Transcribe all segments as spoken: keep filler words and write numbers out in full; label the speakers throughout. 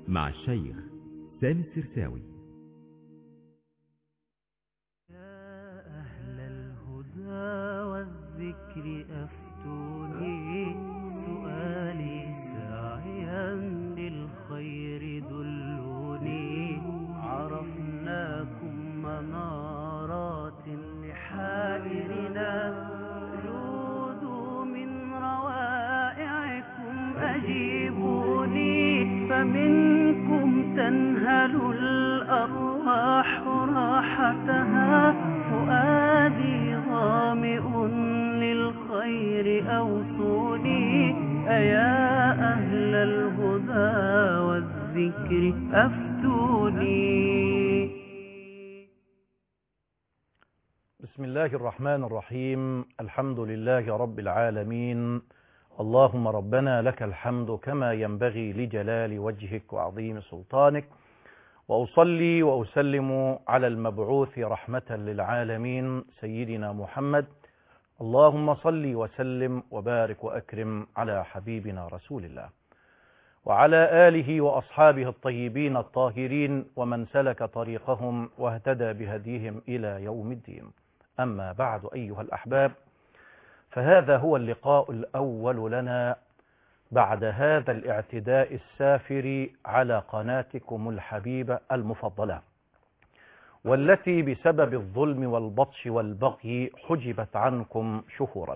Speaker 1: مع الشيخ سامي السرساوي.
Speaker 2: يا أهل الهدى والذكر أفتوني، سؤالي ساعيا للخير دلوني، عرفناكم منارات لحائرنا، جودوا من روائعكم أجيبوني، فمنكم تنهل الأرواح راحتها، فؤادي ظامئ للخير أوصوني، أيا أهل الهدى والذكر أفتوني.
Speaker 3: بسم الله الرحمن الرحيم. الحمد لله رب العالمين. اللهم ربنا لك الحمد كما ينبغي لجلال وجهك وعظيم سلطانك، وأصلي وأسلم على المبعوث رحمة للعالمين سيدنا محمد. اللهم صل وسلم وبارك وأكرم على حبيبنا رسول الله وعلى آله وأصحابه الطيبين الطاهرين ومن سلك طريقهم واهتدى بهديهم إلى يوم الدين. أما بعد أيها الأحباب، فهذا هو اللقاء الأول لنا بعد هذا الاعتداء السافر على قناتكم الحبيبة المفضلة، والتي بسبب الظلم والبطش والبغي حجبت عنكم شهورا.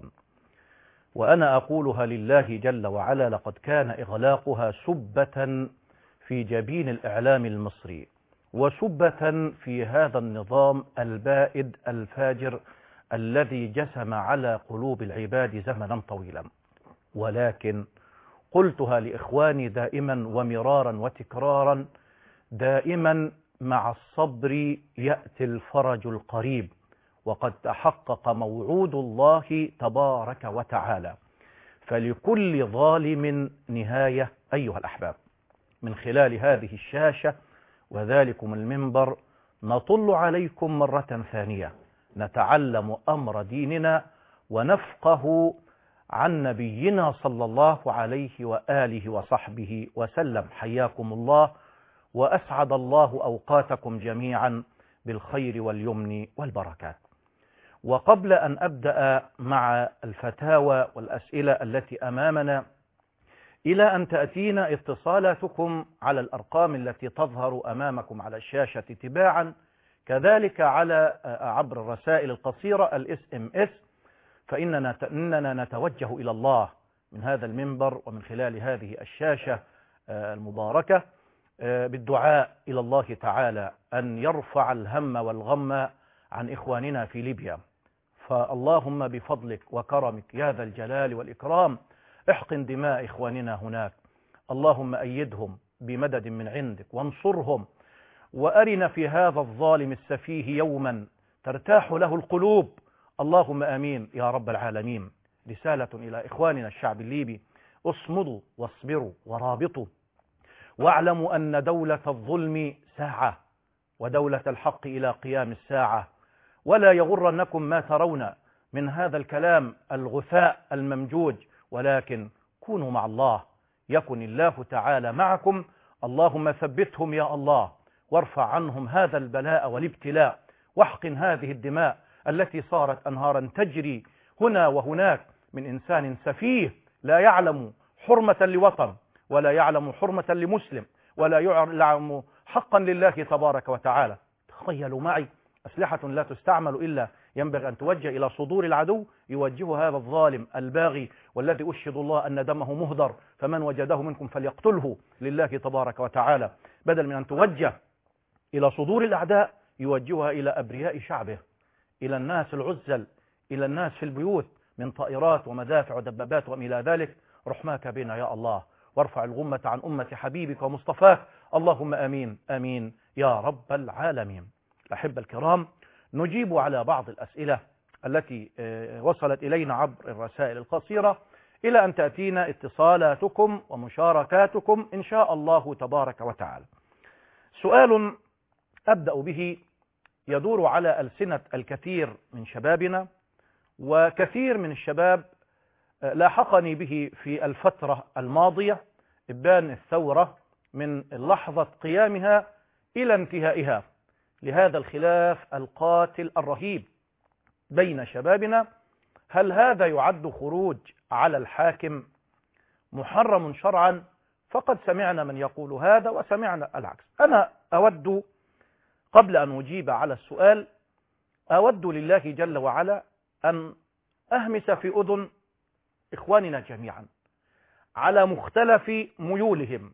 Speaker 3: وأنا أقولها لله جل وعلا، لقد كان إغلاقها سبة في جبين الإعلام المصري، وسبة في هذا النظام البائد الفاجر الذي جسم على قلوب العباد زمنا طويلا. ولكن قلتها لإخواني دائما ومرارا وتكرارا، دائما مع الصبر يأتي الفرج القريب، وقد تحقق موعود الله تبارك وتعالى، فلكل ظالم نهاية أيها الأحباب. من خلال هذه الشاشة وذلكم المنبر نطل عليكم مرة ثانية، نتعلم أمر ديننا ونفقه عن نبينا صلى الله عليه وآله وصحبه وسلم. حياكم الله وأسعد الله أوقاتكم جميعا بالخير واليمن والبركات. وقبل أن أبدأ مع الفتاوى والأسئلة التي أمامنا، إلى أن تأتينا اتصالاتكم على الأرقام التي تظهر أمامكم على الشاشة تباعا، كذلك على عبر الرسائل القصيرة الاس ام اس، فإننا إننا نتوجه إلى الله من هذا المنبر ومن خلال هذه الشاشة المباركة بالدعاء إلى الله تعالى أن يرفع الهم والغم عن إخواننا في ليبيا. فاللهم بفضلك وكرمك يا ذا الجلال والإكرام احقن دماء إخواننا هناك، اللهم أيدهم بمدد من عندك وانصرهم، وأرنا في هذا الظالم السفيه يوما ترتاح له القلوب، اللهم آمين يا رب العالمين. رسالة إلى إخواننا الشعب الليبي: اصمدوا واصبروا ورابطوا، واعلموا أن دولة الظلم ساعة ودولة الحق إلى قيام الساعة، ولا يغرنكم ما ترون من هذا الكلام الغثاء الممجوج، ولكن كونوا مع الله يكن الله تعالى معكم. اللهم ثبتهم يا الله، وارفع عنهم هذا البلاء والابتلاء، واحقن هذه الدماء التي صارت أنهارا تجري هنا وهناك من إنسان سفيه لا يعلم حرمة لوطن، ولا يعلم حرمة لمسلم، ولا يعلم حقا لله تبارك وتعالى. تخيلوا معي أسلحة لا تستعمل إلا ينبغي أن توجه إلى صدور العدو، يوجه هذا الظالم الباغي، والذي أشهد الله أن دمه مهدر، فمن وجده منكم فليقتله لله تبارك وتعالى، بدل من أن توجه إلى صدور الأعداء يوجهها إلى أبرياء شعبه، إلى الناس العزل، إلى الناس في البيوت من طائرات ومدافع ودبابات وما إلى ذلك. رحماك بنا يا الله، وارفع الغمة عن أمة حبيبك ومصطفاك، اللهم آمين آمين يا رب العالمين. الأحبة الكرام، نجيب على بعض الأسئلة التي وصلت إلينا عبر الرسائل القصيرة، إلى أن تأتينا اتصالاتكم ومشاركاتكم إن شاء الله تبارك وتعالى. سؤال أبدأ به يدور على ألسنة الكثير من شبابنا، وكثير من الشباب لاحقني به في الفترة الماضية إبان الثورة من لحظة قيامها إلى انتهائها لهذا الخلاف القاتل الرهيب بين شبابنا. هل هذا يعد خروج على الحاكم محرم شرعا؟ فقد سمعنا من يقول هذا وسمعنا العكس. أنا أود قبل أن أجيب على السؤال أود لله جل وعلا أن أهمس في أذن إخواننا جميعا على مختلف ميولهم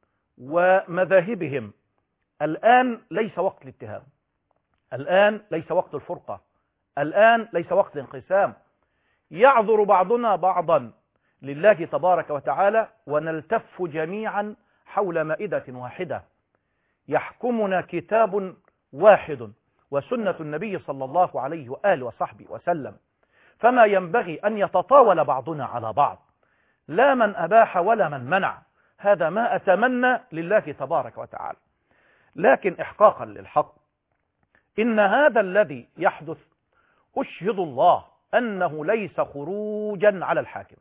Speaker 3: ومذاهبهم. الآن ليس وقت الاتهام، الآن ليس وقت الفرقة، الآن ليس وقت الانقسام. يعذر بعضنا بعضا لله تبارك وتعالى ونلتف جميعا حول مائدة واحدة يحكمنا كتاب واحد وسنة النبي صلى الله عليه وآله وصحبه وسلم، فما ينبغي أن يتطاول بعضنا على بعض، لا من أباح ولا من منع. هذا ما أتمنى لله تبارك وتعالى. لكن إحقاقا للحق، إن هذا الذي يحدث أشهد الله أنه ليس خروجا على الحاكم.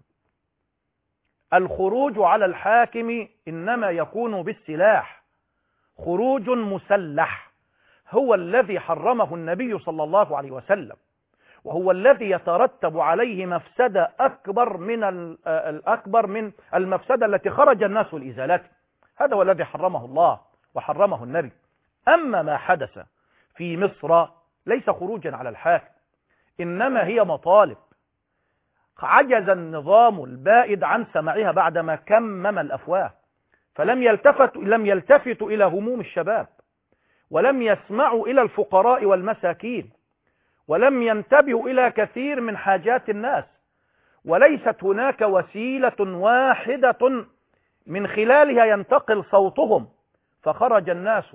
Speaker 3: الخروج على الحاكم إنما يكون بالسلاح، خروج مسلح هو الذي حرمه النبي صلى الله عليه وسلم، وهو الذي يترتب عليه مفسدة أكبر من الأكبر من المفسدة التي خرج الناس لإزالته. هذا هو الذي حرمه الله وحرمه النبي. أما ما حدث في مصر ليس خروجا على الحاكم، إنما هي مطالب عجز النظام البائد عن سماعها بعدما كمم الأفواه، فلم يلتفتوا لم يلتفتوا إلى هموم الشباب، ولم يسمعوا إلى الفقراء والمساكين، ولم ينتبهوا إلى كثير من حاجات الناس. وليست هناك وسيلة واحدة من خلالها ينتقل صوتهم، فخرج الناس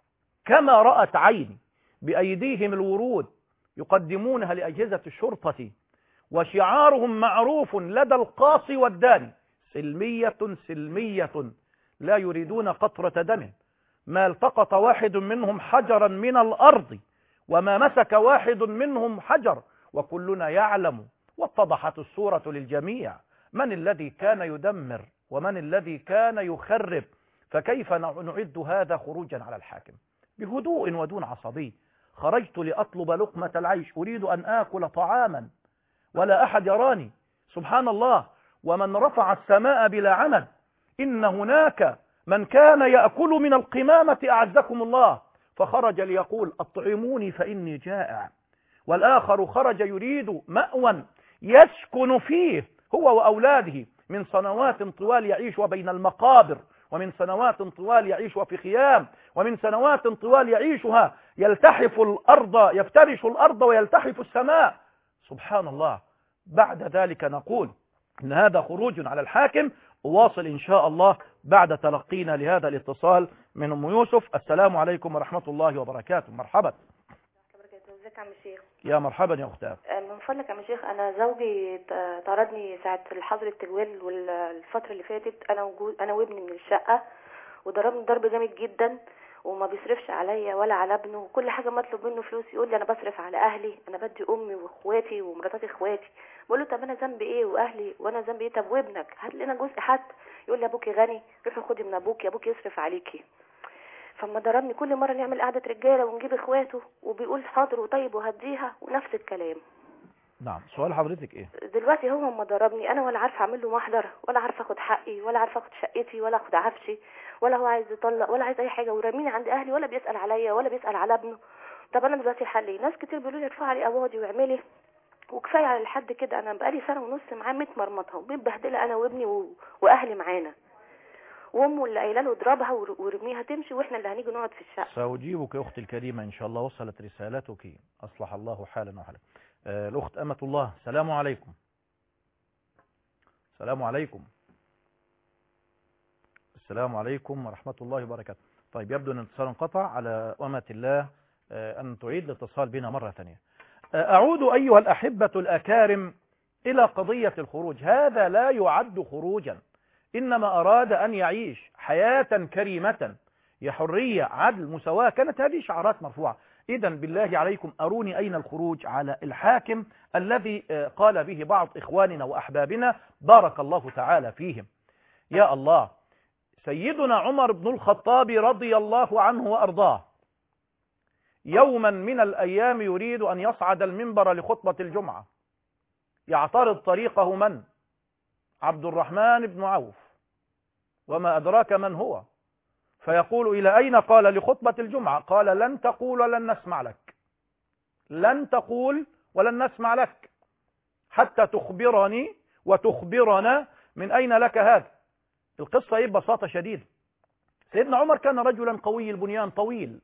Speaker 3: كما رأت عيني بأيديهم الورود يقدمونها لأجهزة الشرطة، وشعارهم معروف لدى القاصي والداني: سلمية سلمية لا يريدون قطرة دم. ما التقط واحد منهم حجرا من الأرض وما مسك واحد منهم حجر، وكلنا يعلم واتضحت الصورة للجميع من الذي كان يدمر ومن الذي كان يخرب. فكيف نعد هذا خروجا على الحاكم؟ بهدوء ودون عصبي. خرجت لأطلب لقمة العيش، أريد أن آكل طعاما ولا أحد يراني. سبحان الله، ومن رفع السماء بلا عمد. إن هناك من كان يأكل من القمامة أعزكم الله، فخرج ليقول: أطعموني فإني جائع. والآخر خرج يريد مأوى يسكن فيه هو وأولاده من سنوات طوال يعيش بين المقابر، ومن سنوات طوال يعيش في خيام، ومن سنوات طوال يعيشها يلتحف الأرض، يفترش الأرض ويلتحف السماء. سبحان الله. بعد ذلك نقول إن هذا خروج على الحاكم. أواصل إن شاء الله بعد تلقينا لهذا الاتصال من أم يوسف. السلام عليكم ورحمة الله وبركاته. مرحبا.
Speaker 4: ازيك يا عم الشيخ؟
Speaker 3: يا مرحبا يا أختها.
Speaker 4: من فضلك يا عم الشيخ، أنا زوجي طردني ساعة الحظر التجوال والفترة اللي فاتت، أنا وجود أنا وابني من الشقة، وضربني ضرب جامد جدا، وما بيصرفش عليا ولا على ابنه، وكل حاجة ما اطلب منه فلوس يقول لي أنا بصرف على أهلي، أنا بدي أمي وإخواتي ومراتات إخواتي. بقول له طب أنا ذنبي إيه وأهلي وأنا ذنبي إيه؟ طب وابنك هات لنا جزء حتى. يقول لي أبوكي غني، روحي خدي من أبوكي، أبوكي يصرف عليكي. فما ضربني كل مرة نعمل قعدة رجالة ونجيب إخواته وبيقول حاضر وطيب وهديها ونفس الكلام.
Speaker 3: نعم، سؤال حضرتك إيه؟
Speaker 4: دلوقتي هو ما ضربني، أنا ولا عارفة أعمل له محضر، ولا عارفة أخد حقي، ولا عارفة أخد شقتي، ولا أخد عفشي، ولا هو عايز يطلق، ولا عايز أي حاجة، وراميني عند أهلي، ولا بيسأل عليا ولا بيسأل على ابنه. طب أنا دلوقتي الحل إيه؟ ناس كتير بيقولوا لي ارفعي عليه قواضي واعملي، وكفاية على الحد كده. أنا بقالي سنة ونص معاه متمرمطة ومتبهدلة أنا وابني و... وأهلي معانا، وامه اللي قايله له اضربها ورميها تمشي، واحنا اللي هنيجي نقعد في الشقه.
Speaker 3: سأجيبك يا اختي الكريمه ان شاء الله، وصلت رسالتك، اصلح الله حالنا وحالك. آه الاخت امه الله، السلام عليكم. السلام عليكم. السلام عليكم ورحمه الله وبركاته. طيب، يبدو ان الاتصال انقطع. على امه الله آه ان تعيد الاتصال بنا مره ثانيه. آه اعود ايها الاحبه الاكارم الى قضيه الخروج. هذا لا يعد خروجا، إنما أراد أن يعيش حياة كريمة، يا حرية، عدل، مساواة. كانت هذه شعارات مرفوعة. إذن بالله عليكم أروني أين الخروج على الحاكم الذي قال به بعض إخواننا وأحبابنا بارك الله تعالى فيهم. يا الله، سيدنا عمر بن الخطاب رضي الله عنه وأرضاه يوما من الأيام يريد أن يصعد المنبر لخطبة الجمعة، يعترض طريقه من؟ عبد الرحمن بن عوف، وما أدراك من هو؟ فيقول: إلى أين؟ قال: لخطبة الجمعة. قال: لن تقول ولن نسمع لك، لن تقول ولن نسمع لك حتى تخبرني وتخبرنا من أين لك هذا. القصة إيه؟ ببساطة شديدة، سيدنا عمر كان رجلا قوي البنيان طويل،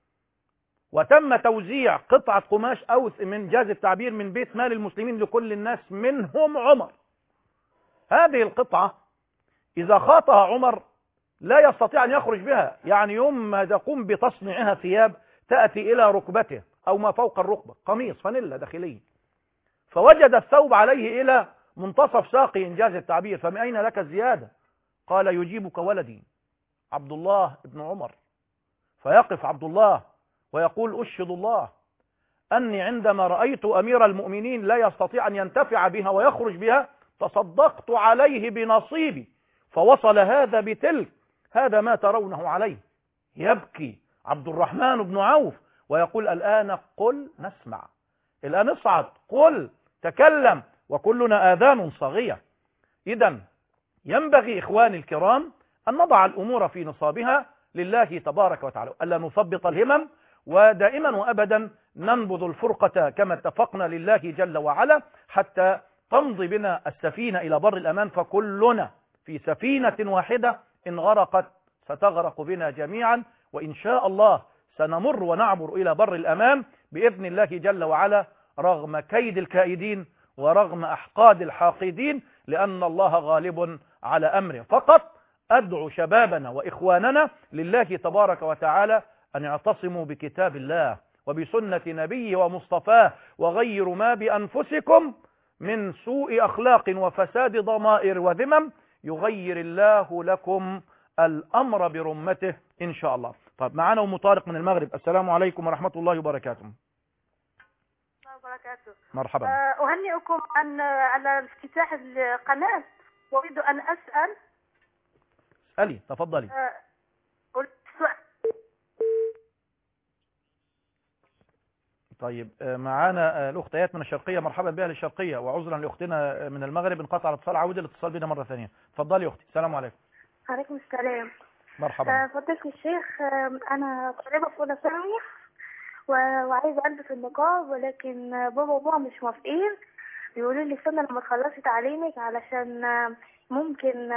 Speaker 3: وتم توزيع قطعة قماش أوس من جاز التعبير من بيت مال المسلمين لكل الناس منهم عمر. هذه القطعة إذا خاطها عمر لا يستطيع أن يخرج بها، يعني يوم ما تقوم بتصنيعها ثياب تأتي إلى ركبته أو ما فوق الركبة، قميص فانيلا داخلي، فوجد الثوب عليه إلى منتصف ساقه إنجاز التعبير، فمن أين لك الزيادة؟ قال: يجيبك ولدي عبد الله بن عمر. فيقف عبد الله ويقول: أشهد الله أني عندما رأيت أمير المؤمنين لا يستطيع أن ينتفع بها ويخرج بها تصدقت عليه بنصيبي، فوصل هذا بتلك، هذا ما ترونه عليه. يبكي عبد الرحمن بن عوف ويقول: الآن قل نسمع، الآن اصعد قل تكلم، وكلنا آذان صاغية. إذن ينبغي إخواني الكرام أن نضع الأمور في نصابها لله تبارك وتعالى، ألا نثبط الهمم، ودائما وأبدا ننبذ الفرقة كما اتفقنا لله جل وعلا، حتى تمضي بنا السفينة إلى بر الأمان، فكلنا في سفينة واحدة، إن غرقت ستغرق بنا جميعا، وإن شاء الله سنمر ونعبر إلى بر الأمان بإذن الله جل وعلا، رغم كيد الكائدين ورغم أحقاد الحاقدين، لأن الله غالب على أمره. فقط أدعو شبابنا وإخواننا لله تبارك وتعالى أن يعتصموا بكتاب الله وبسنة نبيه ومصطفاه، وغيروا ما بأنفسكم من سوء أخلاق وفساد ضمائر وذمم، يغير الله لكم الأمر برمته إن شاء الله. طيب، معنا أم طارق من المغرب. السلام عليكم ورحمة الله وبركاته.
Speaker 5: وبركاته.
Speaker 3: مرحبا.
Speaker 5: أهنئكم عن على افتتاح القناة، وأريد أن أسأل.
Speaker 3: اسألي، تفضلي. طيب، معانا الأخت آيات من الشرقية، مرحبا بها للشرقية، وعذرا لأختنا من المغرب انقطع الاتصال، عودة الاتصال بنا مرة ثانية. تفضلي يا أختي. السلام عليكم.
Speaker 5: عليكم السلام.
Speaker 3: مرحبا.
Speaker 5: فضيلة الشيخ، أنا طالبة في أولى ثانوي وعايزة ألبس النقاب، ولكن بابا وماما مش موافقين، بيقولوا لي استنى لما تخلصي تعليمك علشان ممكن.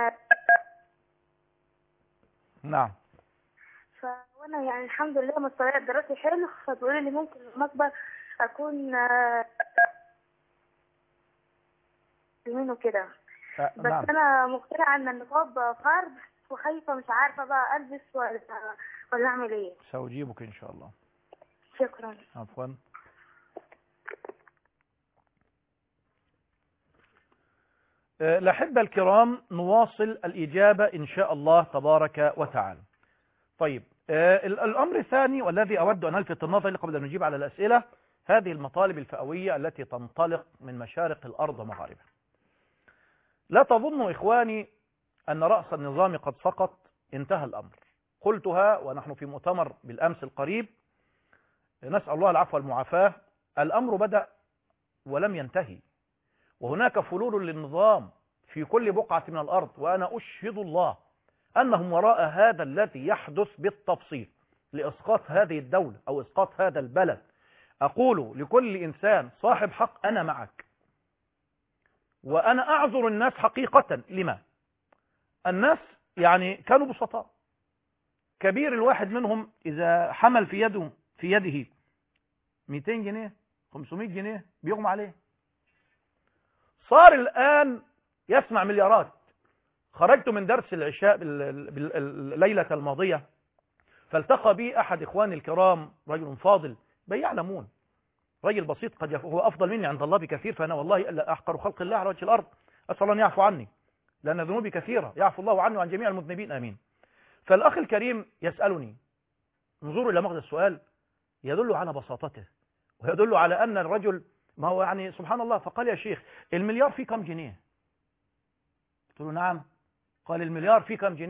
Speaker 3: نعم.
Speaker 5: فأنا يعني الحمد لله مستواي الدراسي حلو، فبيقولوا لي ممكن لما أكبر أكون منه كده.
Speaker 3: أه
Speaker 5: بس
Speaker 3: نعم.
Speaker 5: أنا مقتنعة إن النقاب فرض، وخايفة مش عارفة بقى ألبس ولا ولا أعمل إيه.
Speaker 3: سأجيبك إن شاء الله.
Speaker 5: شكرا.
Speaker 3: عفوا. الأحبة الكرام، نواصل الإجابة إن شاء الله تبارك وتعالى. طيب، الأمر الثاني والذي أود أن ألفت النظر قبل أن نجيب على الأسئلة، هذه المطالب الفئوية التي تنطلق من مشارق الأرض ومغاربها. لا تظنوا إخواني أن رأس النظام قد سقط، انتهى الأمر. قلتها ونحن في مؤتمر بالأمس القريب، نسأل الله العفو والمعافاة. الأمر بدأ ولم ينتهي، وهناك فلول للنظام في كل بقعة من الأرض، وأنا أشهد الله أنهم وراء هذا الذي يحدث بالتفصيل لإسقاط هذه الدولة أو إسقاط هذا البلد. أقول لكل إنسان صاحب حق: أنا معك، وأنا أعذر الناس حقيقة. لما؟ الناس يعني كانوا بسطاء، كبير الواحد منهم إذا حمل في يده في يده مئتين جنيه خمسمائة جنيه بيغمى عليه. صار الآن يسمع مليارات. خرجت من درس العشاء الليلة الماضية، فالتقى بي أحد إخواني الكرام، رجل فاضل بياع ليمون، رجل بسيط، قد هو أفضل مني عند الله بكثير، فأنا والله إلا أحقر خلق الله على وجه الأرض، أسأل الله أن يعفو عني، لأن ذنوبي كثيرة، يعفو الله عني وعن جميع المذنبين، آمين. فالأخ الكريم يسألني، انظروا إلى مغزى السؤال، يدل على بساطته ويدل على أن الرجل ما هو يعني سبحان الله. فقال: يا شيخ، المليار فيه كم جنيه؟ قلت له: نعم. قال: المليار فيه كم جنيه؟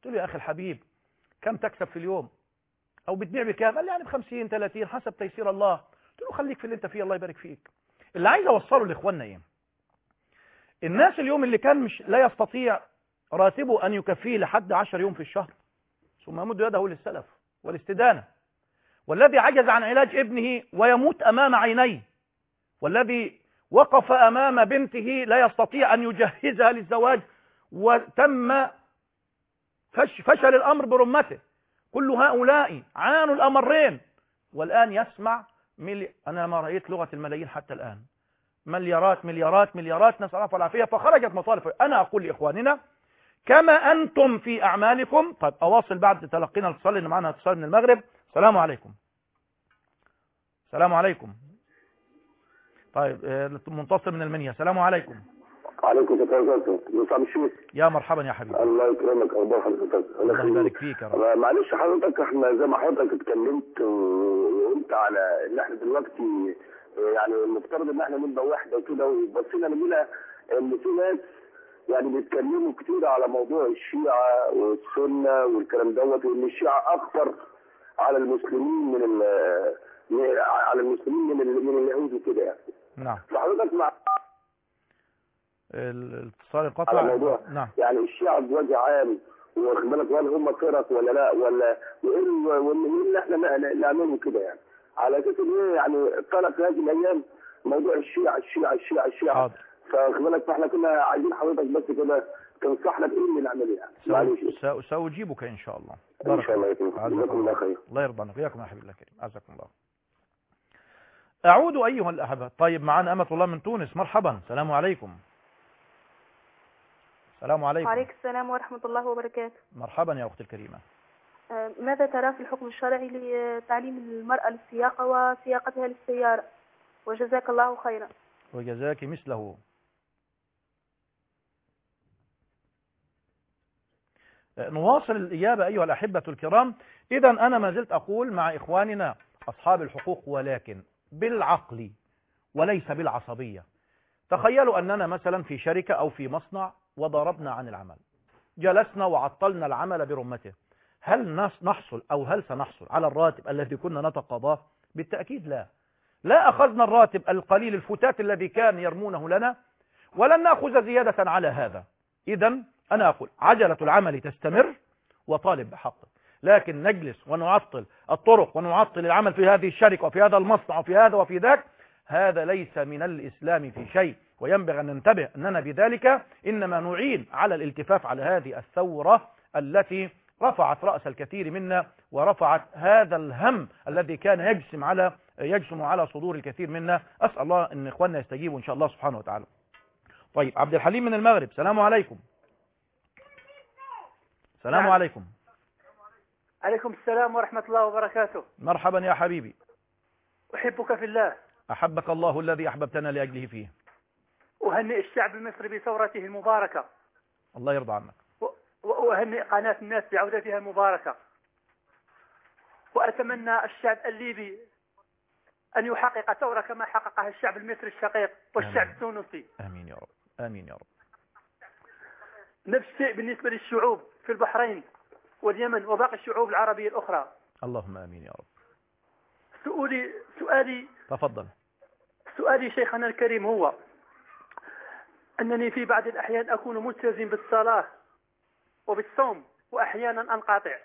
Speaker 3: قلت له يا أخي الحبيب كم تكسب في اليوم أو بتبيع بكام؟ قال لي يعني بخمسين ثلاثين حسب تيسير الله. قلت له خليك في اللي أنت فيه الله يبارك فيك. اللي عايز أوصله لإخواننا إيه؟ الناس اليوم اللي كان مش لا يستطيع راتبه أن يكفيه لحد عشر يوم في الشهر ثم يمد يده للسلف والاستدانة، والذي عجز عن علاج ابنه ويموت أمام عينيه، والذي وقف أمام بنته لا يستطيع أن يجهزها للزواج وتم فش فشل الأمر برمته، كل هؤلاء عانوا الأمرين والآن يسمع ملي... أنا ما رأيت لغة الملايين حتى الآن، مليارات مليارات مليارات، نسأل الله العافية. فخرجت مطالب. أنا أقول لإخواننا كما أنتم في أعمالكم. طيب أواصل بعد تلقينا الاتصال لأن معنا اتصال من المغرب. السلام عليكم. السلام عليكم. طيب منتصر من المنيا. السلام عليكم.
Speaker 6: عليكم السلام. مصعب الشيخ.
Speaker 3: يا مرحبا يا حبيبي.
Speaker 6: الله يكرمك. اخبار حضرتك؟
Speaker 3: الله يبارك فيك يا رب.
Speaker 6: معلش حضرتك احنا زي ما حضرتك اتكلمت وقلت على ان احنا دلوقتي يعني المفترض ان احنا نبقى وحده وكده، وبصينا لقينا ان في ناس يعني بيتكلموا كتير على موضوع الشيعة والسنة والكلام دوت، وان الشيعة اكثر على المسلمين من على المسلمين من من اليهود وكده يعني.
Speaker 3: نعم.
Speaker 6: فحضرتك مع
Speaker 3: الاتصال انقطع.
Speaker 6: على موضوع
Speaker 3: نعم.
Speaker 6: يعني الشيعة بوجه عام واخد بالك، هل هم فرق ولا لا، ولا وايه اللي احنا نعمله كده يعني، على اساس ان ايه يعني طلع في هذه الايام موضوع الشيعة الشيعة الشيعة الشيعة.
Speaker 3: حاضر.
Speaker 6: فاخد بالك، فاحنا كنا عايزين حضرتك بس كده تنصحنا بايه اللي نعمله يعني.
Speaker 3: معلش سأجيبك ان شاء الله.
Speaker 6: ان شاء الله يكون جزاكم الله خير.
Speaker 3: الله يرضى عنك وياكم يا حبيب الله الكريم. عزكم الله. اعود ايها الاحبه. طيب معنا امة الله من تونس. مرحبا. السلام عليكم. السلام عليكم.
Speaker 7: وعليكم السلام ورحمة الله وبركاته.
Speaker 3: مرحبا يا أختي الكريمة.
Speaker 7: ماذا ترى في الحكم الشرعي لتعليم المرأة للسياقة وسياقتها للسيارة؟ وجزاك الله خيرا.
Speaker 3: وجزاك مثله. نواصل الإجابة أيها الأحبة الكرام. إذا أنا ما زلت أقول مع إخواننا أصحاب الحقوق، ولكن بالعقل وليس بالعصبية. تخيلوا أننا مثلا في شركة أو في مصنع وضربنا عن العمل، جلسنا وعطلنا العمل برمته، هل نحصل أو هل سنحصل على الراتب الذي كنا نتقاضاه؟ بالتأكيد لا. لا أخذنا الراتب القليل الفتات الذي كان يرمونه لنا، ولن نأخذ زيادة على هذا. إذن أنا أقول عجلة العمل تستمر وطالب بحقه، لكن نجلس ونعطل الطرق ونعطل العمل في هذه الشركة وفي هذا المصنع وفي هذا وفي ذاك، هذا ليس من الإسلام في شيء. وينبغي أن ننتبه أننا بذلك إنما نعين على الالتفاف على هذه الثورة التي رفعت رأس الكثير منا ورفعت هذا الهم الذي كان يجسم على يجسم على صدور الكثير منا. أسأل الله أن إخواننا يستجيبوا إن شاء الله سبحانه وتعالى. طيب عبد الحليم من المغرب. السلام عليكم. السلام نعم. عليكم.
Speaker 8: عليكم السلام ورحمة الله وبركاته.
Speaker 3: مرحبا يا حبيبي.
Speaker 8: أحبك في الله.
Speaker 3: أحبك الله الذي أحببتنا لأجله فيه.
Speaker 8: أهنئ الشعب المصري بثورته المباركة.
Speaker 3: الله يرضى عنك.
Speaker 8: وأهنئ قناة الناس بعودتها المباركة. وأتمنى الشعب الليبي أن يحقق ثورة كما حققها الشعب المصري الشقيق والشعب التونسي.
Speaker 3: آمين يا رب. آمين يا رب.
Speaker 8: نفس الشيء بالنسبة للشعوب في البحرين واليمن وباقي الشعوب العربية الأخرى.
Speaker 3: اللهم آمين يا رب.
Speaker 8: سؤالي سؤالي
Speaker 3: تفضل.
Speaker 8: سؤالي شيخنا الكريم هو أنني في بعض الأحيان أكون ملتزم بالصلاة وبالصوم وأحيانا أنقطع.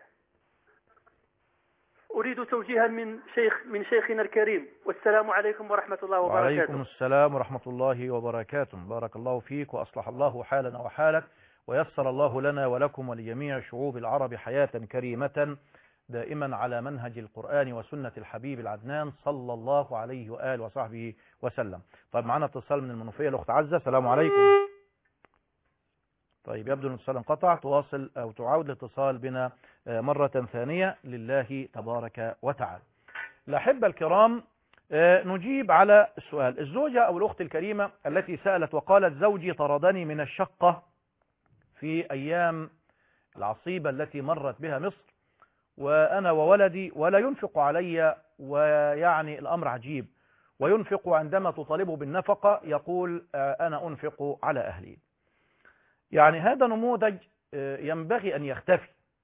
Speaker 8: أريد توجيها من شيخ من شيخنا الكريم، والسلام عليكم ورحمة الله وبركاته.
Speaker 3: وعليكم السلام ورحمة الله وبركاته. بارك الله فيك وأصلح الله حالنا وحالك، ويسر الله لنا ولكم ولجميع شعوب العرب حياة كريمة دائما على منهج القرآن وسنة الحبيب العدنان صلى الله عليه وآله وصحبه وسلم. طيب معنا اتصال من المنوفية الأخت عزة. السلام عليكم. طيب يبدو أن الاتصال انقطع. تواصل أو تعود الاتصال بنا مرة ثانية لله تبارك وتعالى. الأحبة الكرام، نجيب على السؤال. الزوجة أو الأخت الكريمة التي سألت وقالت زوجي طردني من الشقة في أيام العصيبة التي مرت بها مصر وأنا وولدي ولا ينفق علي، ويعني الأمر عجيب، وينفق عندما تطالبه بالنفقة يقول أنا أنفق على أهلي. يعني هذا نموذج ينبغي أن يختفي.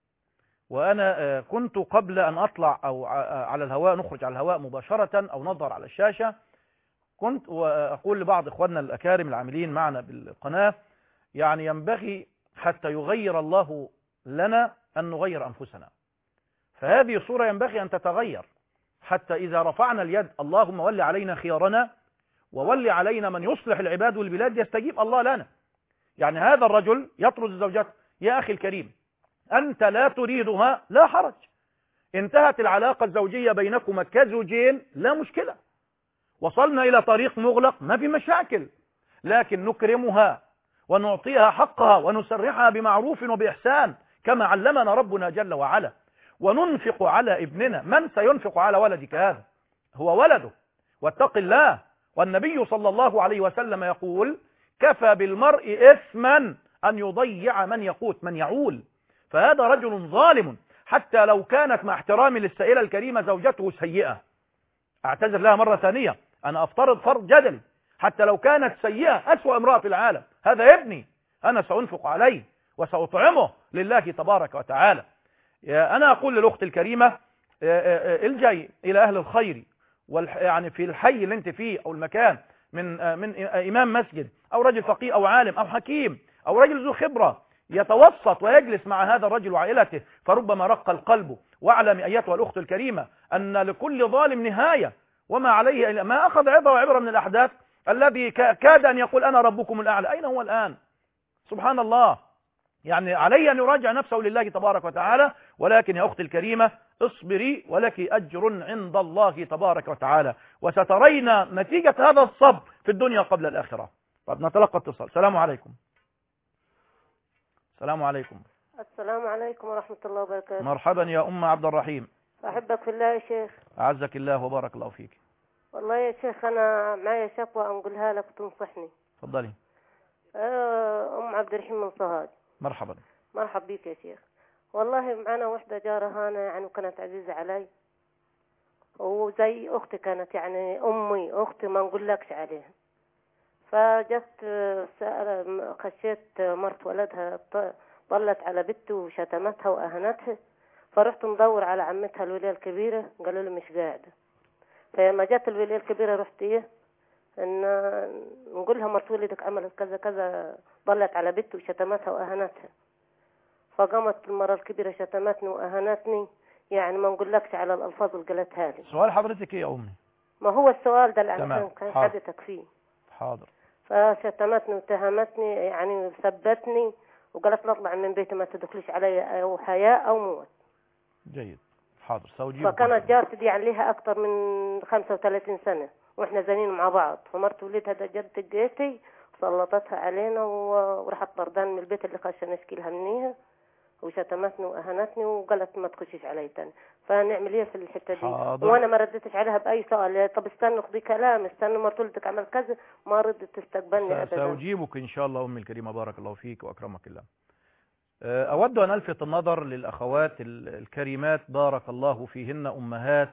Speaker 3: وأنا كنت قبل أن أطلع أو على الهواء نخرج على الهواء مباشرة أو نظهر على الشاشة، كنت وأقول لبعض إخواننا الأكارم العاملين معنا بالقناة يعني ينبغي حتى يغير الله لنا أن نغير أنفسنا، فهذه الصورة ينبغي أن تتغير حتى إذا رفعنا اليد اللهم ول علينا خيارنا وول علينا من يصلح العباد والبلاد يستجيب الله لنا. يعني هذا الرجل يطرد زوجته، يا أخي الكريم أنت لا تريدها لا حرج، انتهت العلاقة الزوجية بينكما كزوجين لا مشكلة، وصلنا إلى طريق مغلق ما في مشاكل، لكن نكرمها ونعطيها حقها ونسرحها بمعروف وبإحسان كما علمنا ربنا جل وعلا، وننفق على ابننا. من سينفق على ولدك هذا؟ هو ولده، واتق الله. والنبي صلى الله عليه وسلم يقول كفى بالمرء إثما أن يضيع من يقوت من يعول. فهذا رجل ظالم، حتى لو كانت مع احترامي للسائلة الكريمة زوجته سيئة، أعتذر لها مرة ثانية، أنا أفترض فرض جدلي، حتى لو كانت سيئة أسوأ امرأة في العالم، هذا ابني أنا سأنفق عليه وسأطعمه لله تبارك وتعالى. أنا أقول للأخت الكريمة الجاي إلى أهل الخير، يعني في الحي اللي انت فيه أو المكان، من من إمام مسجد أو رجل فقيه أو عالم أو حكيم أو رجل ذو خبرة يتوسط ويجلس مع هذا الرجل وعائلته، فربما رق القلب. واعلم أيتها الأخت الكريمة أن لكل ظالم نهاية، وما عليه إلا ما أخذ عبرة وعبرة من الأحداث. الذي كاد أن يقول أنا ربكم الأعلى أين هو الآن؟ سبحان الله. يعني علي أن يراجع نفسه لله تبارك وتعالى. ولكن يا أختي الكريمة اصبري ولك أجر عند الله تبارك وتعالى، وسترين نتيجة هذا الصبر في الدنيا قبل الآخرة. طب نتلقى اتصال. السلام عليكم. السلام عليكم.
Speaker 9: السلام عليكم ورحمة الله وبركاته.
Speaker 3: مرحبا يا أم عبد الرحيم.
Speaker 9: أحبك في الله يا شيخ.
Speaker 3: أعزك الله وبارك الله فيك.
Speaker 9: والله يا شيخ أنا معي شكوى أنقلها لك وتنصحني.
Speaker 3: تفضلي.
Speaker 9: أم عبد الرحيم من صهاج.
Speaker 3: مرحبا.
Speaker 9: مرحب بك يا شيخ. والله معنا وحدة جارة هانا يعني وكانت عزيزة علي، وزي أختي كانت، يعني أمي أختي ما نقولكش عليها. فجت خشيت مرت ولدها طلت على بنته وشتمتها وأهنتها، فرحت ندور على عمتها الولية الكبيرة، قالوا لي مش قاعدة. فلما جت الولية الكبيرة رحت إيه إن نقولها مرت ولدك عملت كذا كذا، طلت على بنته وشتمتها وأهنتها. فقامت المرة الكبيرة شتمتني وأهنتني، يعني ما نقولكش على الألفاظ اللي قالتها لي.
Speaker 3: سؤال حضرتك إيه يا أمي؟
Speaker 9: ما هو السؤال ده اللي كان حدثك فيه.
Speaker 3: حاضر.
Speaker 9: فشتمتني واتهمتني يعني ثبتني وقالت لي اطلع من بيتي ما تدخليش علي او حياء او موت.
Speaker 3: جيد. حاضر سوجيب.
Speaker 9: فكانت جارتي دي يعني ليها اكثر من خمسة وثلاثين سنة واحنا زانين مع بعض، فمرت وليدها ده جدت جيتي وسلطتها علينا وراحت طردان من البيت اللي خشنا نشكيلها منيها، وشتمتني واهنتني وقالت ما تخشيش علي تاني. فنعمل ايه في الحته دي؟
Speaker 3: حاضر.
Speaker 9: وانا ما ردتش عليها باي سؤال، طب استنى خدي كلام، استنى مرت ولدك عمل كذا، ما ردت تستقبلني ابدا.
Speaker 3: سأجيبك ان شاء الله امي الكريمه، بارك الله فيك واكرمك الله. اود ان الفت النظر للاخوات الكريمات بارك الله فيهن، امهات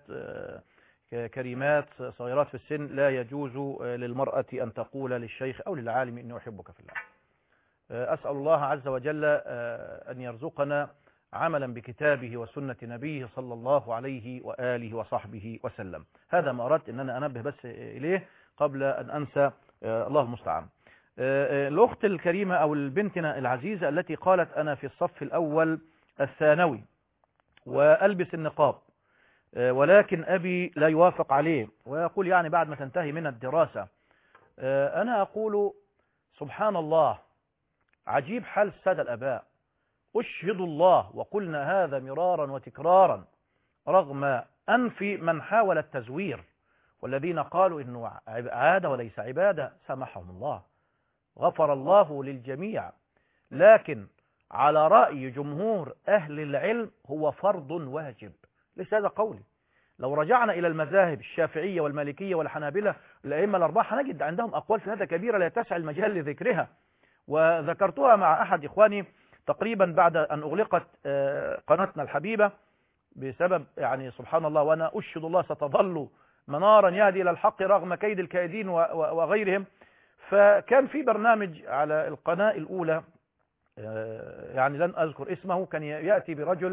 Speaker 3: كريمات صغيرات في السن، لا يجوز للمرأة ان تقول للشيخ او للعالم اني احبك في الله. أسأل الله عز وجل أن يرزقنا عملا بكتابه وسنة نبيه صلى الله عليه وآله وصحبه وسلم. هذا ما أردت أن أنا أنبه بس إليه قبل أن أنسى. الله المستعان. الأخت الكريمة أو البنتنا العزيزة التي قالت أنا في الصف الأول الثانوي وألبس النقاب ولكن أبي لا يوافق عليه ويقول يعني بعد ما تنتهي من الدراسة. أنا أقول سبحان الله، عجيب حال السادة الأباء، أشهد الله وقلنا هذا مرارا وتكرارا رغم أنف من حاول التزوير، والذين قالوا إنه عادة وليس عبادة سامحهم الله، غفر الله للجميع. لكن على رأي جمهور أهل العلم هو فرض واجب، ليس هذا قولي. لو رجعنا إلى المذاهب الشافعية والمالكية والحنابلة الأئمة الأربعة هنجد عندهم أقوال في هذا كبيرة لا يتسع المجال لذكرها، وذكرتها مع أحد إخواني تقريبا بعد أن أغلقت قناتنا الحبيبة بسبب يعني سبحان الله، وأنا أشهد الله ستظل منارا يهدي إلى الحق رغم كيد الكائدين وغيرهم. فكان في برنامج على القناة الأولى يعني لن أذكر اسمه، كان يأتي برجل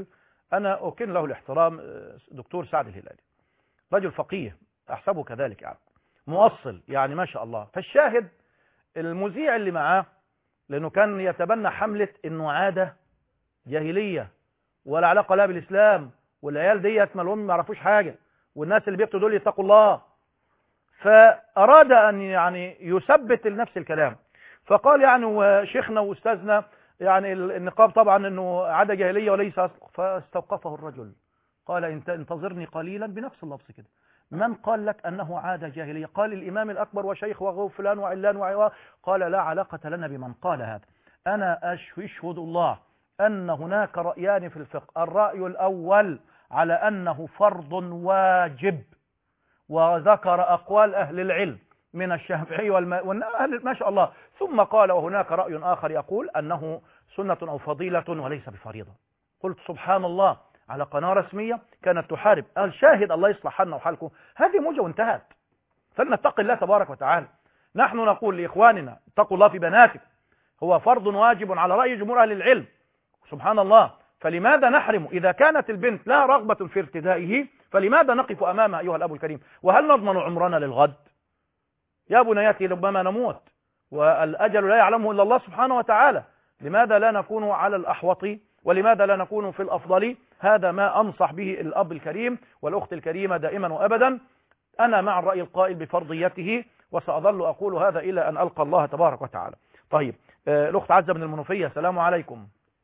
Speaker 3: أنا أكن له الاحترام دكتور سعد الهلالي، رجل فقيه أحسبه كذلك، يعني مؤصل يعني ما شاء الله. فالشاهد المذيع اللي معاه، لأنه كان يتبنى حملة إنه عادة جاهلية ولا علاقة لها بالإسلام، والعيال ديت ما لهم ما يعرفوش حاجة، والناس اللي بيبتوا دول يتقوا الله. فأراد أن يعني يثبت لنفس الكلام، فقال يعني وشيخنا وأستاذنا يعني النقاب طبعا أنه عادة جاهلية وليس أصل. فاستوقفه الرجل قال انت انتظرني قليلا بنفس اللفظ كده، من قال لك أنه عادة جاهلية؟ قال الإمام الأكبر وشيخ وغو فلان وعلان وعواه. قال لا علاقة لنا بمن قال هذا، أنا أشهد الله أن هناك رأيان في الفقه. الرأي الأول على أنه فرض واجب، وذكر أقوال أهل العلم من الشافعي والأهل ما شاء الله، ثم قال وهناك رأي آخر يقول أنه سنة أو فضيلة وليس بفريضة. قلت سبحان الله، على قناة رسمية كانت تحارب الشاهد. الله يصلح حالنا وحالكم، هذه موجة وانتهت، فلنتقي الله تبارك وتعالى. نحن نقول لإخواننا اتقوا الله في بناتكم، هو فرض واجب على رأي جمهور أهل العلم، سبحان الله. فلماذا نحرم إذا كانت البنت لا رغبة في ارتدائه؟ فلماذا نقف أمامها أيها الأب الكريم؟ وهل نضمن عمرنا للغد؟ يا بنياتي ربما نموت والأجل لا يعلمه إلا الله سبحانه وتعالى. لماذا لا نكون على الأحوط؟ ولماذا لا نكون في الأفضل؟ هذا ما أنصح به الأب الكريم والأخت الكريمة دائما وأبدا. أنا مع الرأي القائل بفرضيته، وسأظل أقول هذا إلى أن ألقى الله تبارك وتعالى. طيب آه الأخت عزة من المنوفية، السلام عليكم.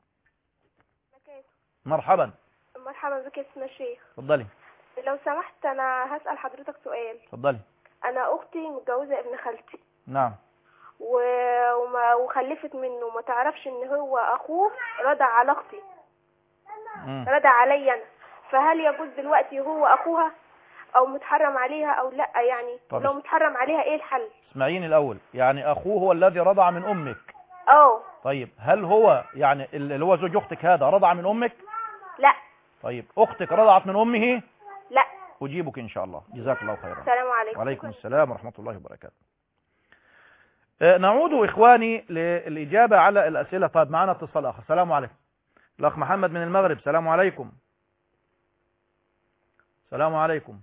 Speaker 3: مرحبا.
Speaker 10: مرحبا بك يا سيدنا الشيخ.
Speaker 3: اتفضلي.
Speaker 10: لو سمحت أنا هسأل حضرتك سؤال.
Speaker 3: اتفضلي.
Speaker 10: أنا أختي متجوزة ابن خالتي.
Speaker 3: نعم.
Speaker 10: و... وما... وخلفت منه، ما تعرفش إن هو أخوه رضع على أختي، رضع علي أنا، فهل يجوز دلوقتي هو أخوها أو متحرم عليها أو لأ؟ يعني طب لو متحرم عليها إيه الحل؟
Speaker 3: اسمعيني الأول، يعني أخوه هو الذي رضع من أمك؟
Speaker 10: أه.
Speaker 3: طيب هل هو يعني اللي هو زوج أختك هذا رضع من أمك؟
Speaker 10: لا.
Speaker 3: طيب أختك رضعت من أمه؟
Speaker 10: لا.
Speaker 3: أجيبك إن شاء الله، جزاك الله خيرا.
Speaker 10: السلام عليكم.
Speaker 3: وعليكم السلام ورحمة الله وبركاته. أه نعود إخواني للإجابة على الأسئلة. طيب معنا اتصال آخر. السلام عليكم. الأخ محمد من المغرب، السلام عليكم. السلام عليكم.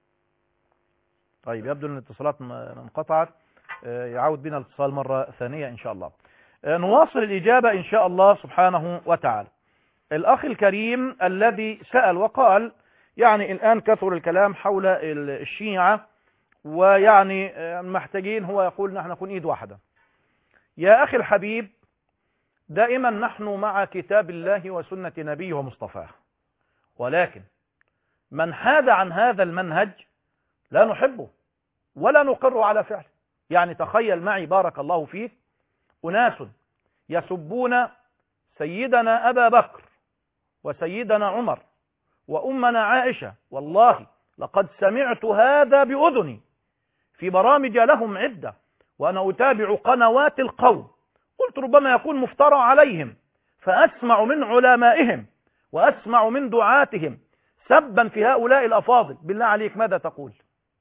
Speaker 3: طيب يبدو أن الاتصالات انقطعت، أه يعود بنا الاتصال مرة ثانية إن شاء الله. أه نواصل الإجابة إن شاء الله سبحانه وتعالى. الأخ الكريم الذي سأل وقال يعني الآن كثر الكلام حول الشيعة، ويعني محتاجين، هو يقول نحن نكون إيد واحدة. يا أخي الحبيب، دائما نحن مع كتاب الله وسنة نبيه ومصطفاه، ولكن من حاد عن هذا المنهج لا نحبه ولا نقر على فعله. يعني تخيل معي بارك الله فيك أناس يسبون سيدنا أبا بكر وسيدنا عمر وأمنا عائشة، والله لقد سمعت هذا بأذني في برامج لهم عدة، وأنا أتابع قنوات القوم، قلت ربما يكون مفترى عليهم، فأسمع من علمائهم وأسمع من دعاتهم سبا في هؤلاء الأفاضل. بالله عليك ماذا تقول؟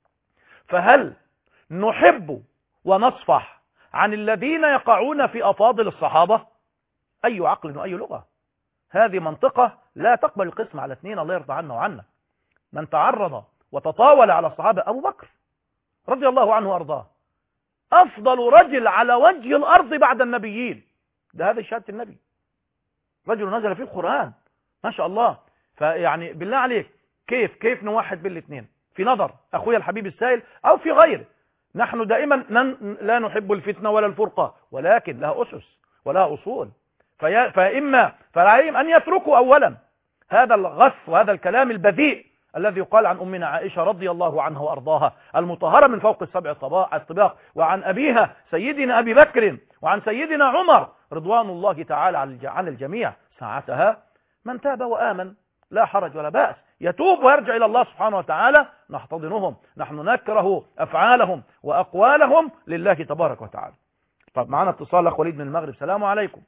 Speaker 3: فهل نحب ونصفح عن الذين يقعون في أفاضل الصحابة؟ أي عقل وأي لغة؟ هذه منطقة لا تقبل القسم على اثنين، الله يرضى عنا وعنا. من تعرض وتطاول على الصحابة أبو بكر رضي الله عنه وأرضاه، أفضل رجل على وجه الأرض بعد النبيين، ده هذه شهادة النبي، رجل نزل فيه القرآن ما شاء الله. فيعني بالله عليك كيف كيف نوحد بين الاثنين في نظر أخويا الحبيب السائل أو في غيره؟ نحن دائما لا نحب الفتنة ولا الفرقة، ولكن لها أسس ولها أصول. في فإما فالعليم أن يتركوا أولا هذا الغث وهذا الكلام البذيء الذي يقال عن أمنا عائشة رضي الله عنها وأرضاها المطهرة من فوق السبع الطباق، وعن أبيها سيدنا أبي بكر وعن سيدنا عمر رضوان الله تعالى عن الجميع. ساعتها من تاب وآمن لا حرج ولا بأس، يتوب ويرجع إلى الله سبحانه وتعالى، نحتضنهم، نحن نكره أفعالهم وأقوالهم لله تبارك وتعالى. طب معنا اتصال أخ وليد من المغرب، السلام عليكم.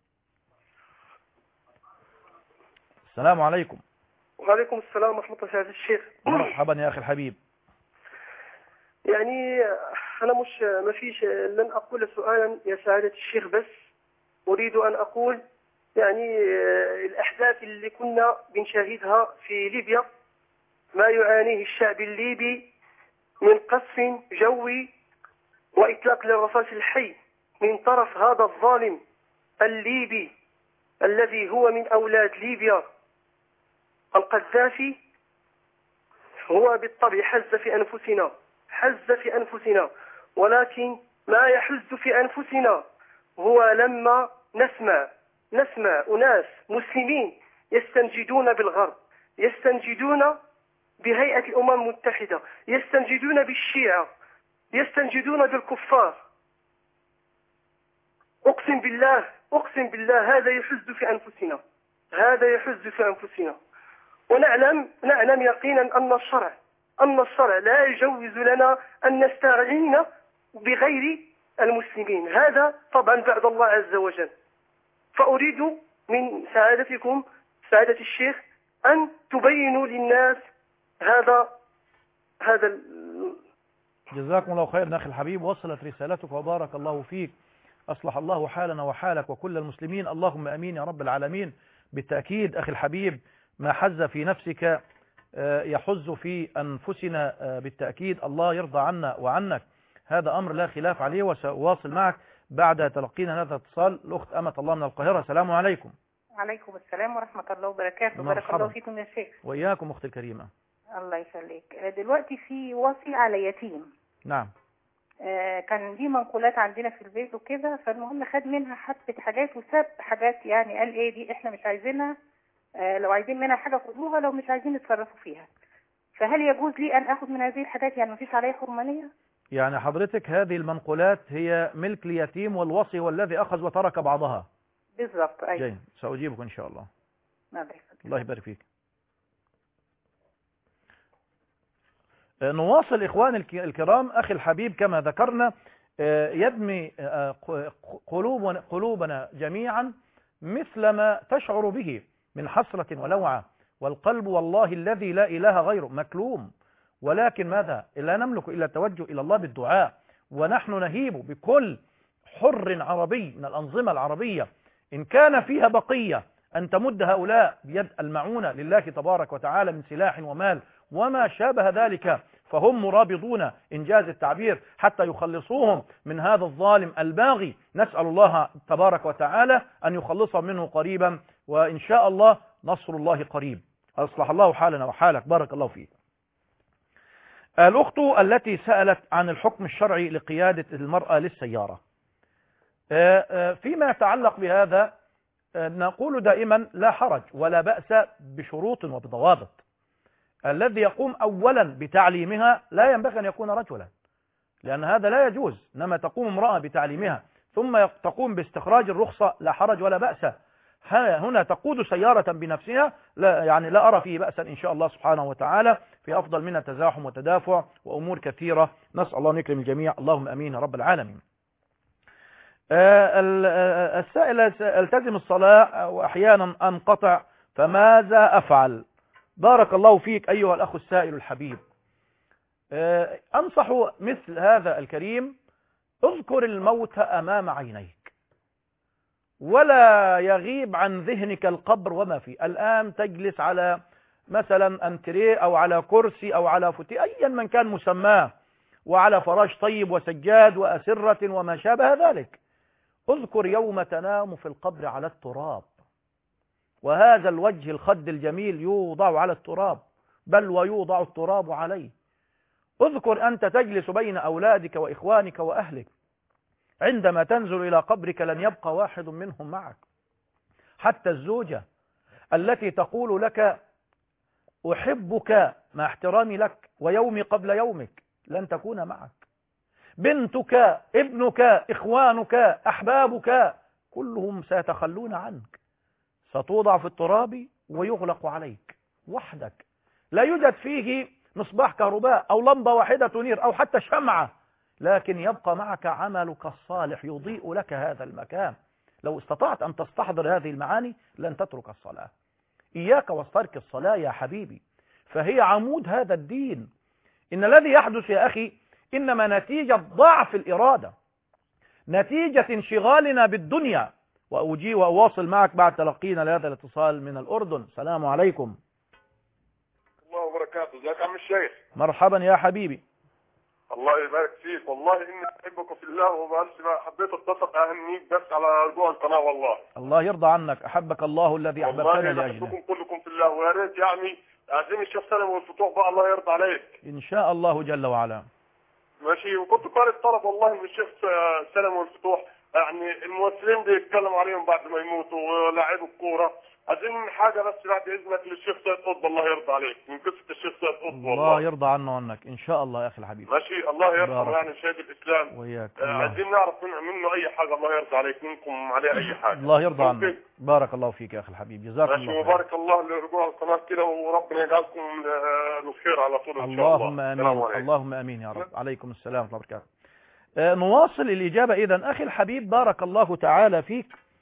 Speaker 3: السلام عليكم.
Speaker 11: وعليكم السلام ورحمة الله وبركاته الشيخ.
Speaker 3: مرحبا يا أخي الحبيب.
Speaker 11: يعني أنا مش ما فيش لن أقول سؤالا يا سعادة الشيخ، بس أريد أن أقول يعني الأحداث اللي كنا بنشاهدها في ليبيا، ما يعانيه الشعب الليبي من قصف جوي وإطلاق للرصاص الحي من طرف هذا الظالم الليبي الذي هو من أولاد ليبيا القذافي. هو بالطبع حز في أنفسنا حز في أنفسنا ولكن ما يحز في أنفسنا هو لما نسمع نسمع أناس مسلمين يستنجدون بالغرب، يستنجدون بهيئة الأمم المتحدة، يستنجدون بالشيعة، يستنجدون بالكفار. أقسم بالله أقسم بالله هذا يحز في أنفسنا هذا يحز في أنفسنا ونعلم نعلم يقينا أن الشرع أن الشرع لا يجوز لنا أن نستعين بغير المسلمين، هذا طبعا بعد الله عز وجل. فأريد من سعادتكم سعادة الشيخ أن تبينوا للناس هذا هذا ال...
Speaker 3: جزاكم الله خيرا أخي الحبيب، وصلت رسالتك وبارك الله فيك، أصلح الله حالنا وحالك وكل المسلمين، اللهم أمين يا رب العالمين. بالتأكيد أخي الحبيب ما حز في نفسك يحز في أنفسنا بالتأكيد، الله يرضى عنا وعنك، هذا أمر لا خلاف عليه. وسأواصل معك بعد تلقينا هذا الاتصال. الأخت أمة الله من القاهرة، السلام عليكم.
Speaker 12: وعليكم السلام ورحمة الله وبركاته. بارك الله فيكم يا شيخ.
Speaker 3: وإياكم أختي الكريمة.
Speaker 12: الله يخليك. دلوقتي في وصي على يتيم.
Speaker 3: نعم.
Speaker 12: آه كان دي منقولات عندنا في البيت وكده، فالمهم خد منها حبة حاجات وساب حاجات، يعني قال ايه دي احنا مش عايزينها، آه لو عايزين منها حاجة خدوها، لو مش عايزين يتصرفوا فيها. فهل يجوز لي أن أخذ من هذه الحاجات؟ يعني مفيش عليها حرمانية؟
Speaker 3: يعني حضرتك هذه المنقولات هي ملك اليتيم والوصي هو الذي أخذ وترك بعضها؟
Speaker 12: بالضبط. أيوة.
Speaker 3: جيد، سأجيبك إن شاء الله.
Speaker 12: الله
Speaker 3: الله يبارك فيك. نواصل إخوان الكرام. أخي الحبيب كما ذكرنا يدمي قلوبنا, قلوبنا جميعا مثل ما تشعر به من حسرة ولوعة، والقلب والله الذي لا إله غيره مكلوم، ولكن ماذا؟ لا نملك إلا التوجه إلى الله بالدعاء، ونحن نهيب بكل حر عربي من الأنظمة العربية إن كان فيها بقية أن تمد هؤلاء بيد المعونة لله تبارك وتعالى من سلاح ومال وما شابه ذلك، فهم مرابطون إنجاز التعبير حتى يخلصوهم من هذا الظالم الباغي. نسأل الله تبارك وتعالى أن يخلصهم منه قريبا، وإن شاء الله نصر الله قريب. أصلح الله حالنا وحالك، بارك الله فيك. الأخت التي سألت عن الحكم الشرعي لقيادة المرأة للسيارة، فيما يتعلق بهذا نقول دائما لا حرج ولا بأس بشروط وبضوابط. الذي يقوم أولا بتعليمها لا ينبغي أن يكون رجلا، لأن هذا لا يجوز، إنما تقوم امرأة بتعليمها ثم تقوم باستخراج الرخصة لا حرج ولا بأس. هنا تقود سيارة بنفسها، لا يعني لا أرى فيه بأسا إن شاء الله سبحانه وتعالى، في أفضل من التزاحم وتدافع وأمور كثيرة. نسأل الله أن يكرم الجميع، اللهم أمين يا رب العالمين. السائل التزم الصلاة وأحيانا أنقطع فماذا أفعل؟ بارك الله فيك أيها الأخ السائل الحبيب. أنصح مثل هذا الكريم اذكر الموت أمام عينيك ولا يغيب عن ذهنك القبر وما فيه. الآن تجلس على مثلا أنتريه أو على كرسي أو على فتي أيا من كان مسماه، وعلى فراش طيب وسجاد وأسرة وما شابه ذلك، اذكر يوم تنام في القبر على التراب، وهذا الوجه الخد الجميل يوضع على التراب، بل ويوضع التراب عليه. اذكر أنت تجلس بين أولادك وإخوانك وأهلك، عندما تنزل إلى قبرك لن يبقى واحد منهم معك، حتى الزوجة التي تقول لك أحبك مع احترامي لك ويومي قبل يومك لن تكون معك، بنتك ابنك إخوانك أحبابك كلهم سيتخلون عنك، ستوضع في التراب ويغلق عليك وحدك، لا يوجد فيه مصباح كهرباء أو لمبة واحدة تنير أو حتى شمعة، لكن يبقى معك عملك الصالح يضيء لك هذا المكان. لو استطعت أن تستحضر هذه المعاني لن تترك الصلاة. إياك وترك الصلاة يا حبيبي، فهي عمود هذا الدين. إن الذي يحدث يا أخي إنما نتيجة ضعف الإرادة، نتيجة انشغالنا بالدنيا وأجي وأواصل معك بعد تلقينا لهذا الاتصال من الأردن. السلام عليكم.
Speaker 13: الله وبركاته. ازيك يا عم الشيخ؟
Speaker 3: مرحبا يا حبيبي.
Speaker 13: الله يبارك فيك، والله اني احبك في الله، وبس ما حبيت اتصل اهنيك بس على رجوع القناه. والله
Speaker 3: الله يرضى عنك، احبك الله الذي احببتنا لاجله.
Speaker 13: والله كلكم في الله، ويا ريت يعني عايزين الشيخ سلام والفتوح بقى، الله يرضى عليك
Speaker 3: ان شاء الله جل وعلا.
Speaker 13: ماشي. وكنت قارئ طلب والله من الشيخ سلام والفتوح، يعني الممثلين بيتكلموا عليهم بعد ما يموتوا ولاعيبوا الكوره، عايزين حاجه بس بعد اذنك للشيخ سيد قطب، الله يرضى عليك، من قصه الشيخ سيد قطب. والله
Speaker 3: الله يرضى عنه وعنك ان شاء الله يا اخي الحبيب.
Speaker 13: ماشي. الله يرحمه يعني شهيد الاسلام
Speaker 3: وياك.
Speaker 13: آه عايزين نعرف منه, منه اي حاجه، الله يرضى عليك، منكم عليه اي حاجه.
Speaker 3: الله يرضى عنك. بارك الله فيك يا اخي الحبيب، جزاك الله
Speaker 13: خير. وبارك الله لرجوع القناه كده، وربنا يجعلكم للخير على طول ان شاء الله.
Speaker 3: اللهم امين. اللهم امين يا رب. عليكم السلام ورحمه الله وبركاته. آه نواصل الاجابه اذا. اخي الحبيب بارك الله تعالى فيك.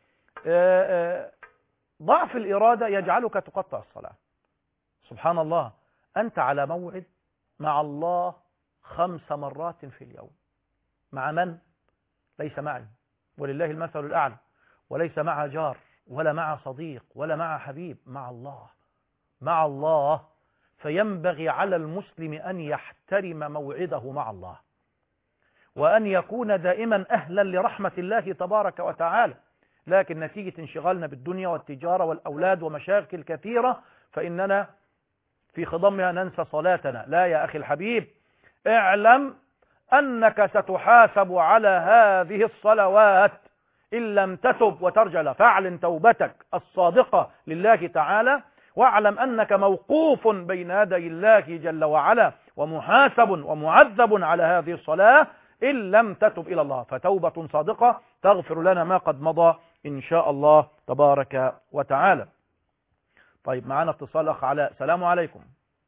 Speaker 3: آه آه ضعف الإرادة يجعلك تقطع الصلاة. سبحان الله، أنت على موعد مع الله خمس مرات في اليوم. مع من؟ ليس معي، ولله المثل الأعلى، وليس مع جار ولا مع صديق ولا مع حبيب، مع الله. مع الله. فينبغي على المسلم أن يحترم موعده مع الله، وأن يكون دائما أهلا لرحمة الله تبارك وتعالى. لكن نتيجة انشغالنا بالدنيا والتجارة والأولاد ومشاكل كثيرة فإننا في خضمها ننسى صلاتنا. لا يا أخي الحبيب، اعلم أنك ستحاسب على هذه الصلوات إن لم تتب وترجع. فاعلن توبتك الصادقة لله تعالى، واعلم أنك موقوف بين يدي الله جل وعلا، ومحاسب ومعذب على هذه الصلاة إن لم تتب إلى الله. فتوبة صادقة تغفر لنا ما قد مضى إن شاء الله تبارك وتعالى. طيب معنا اتصال أخ علاء. السلام عليكم.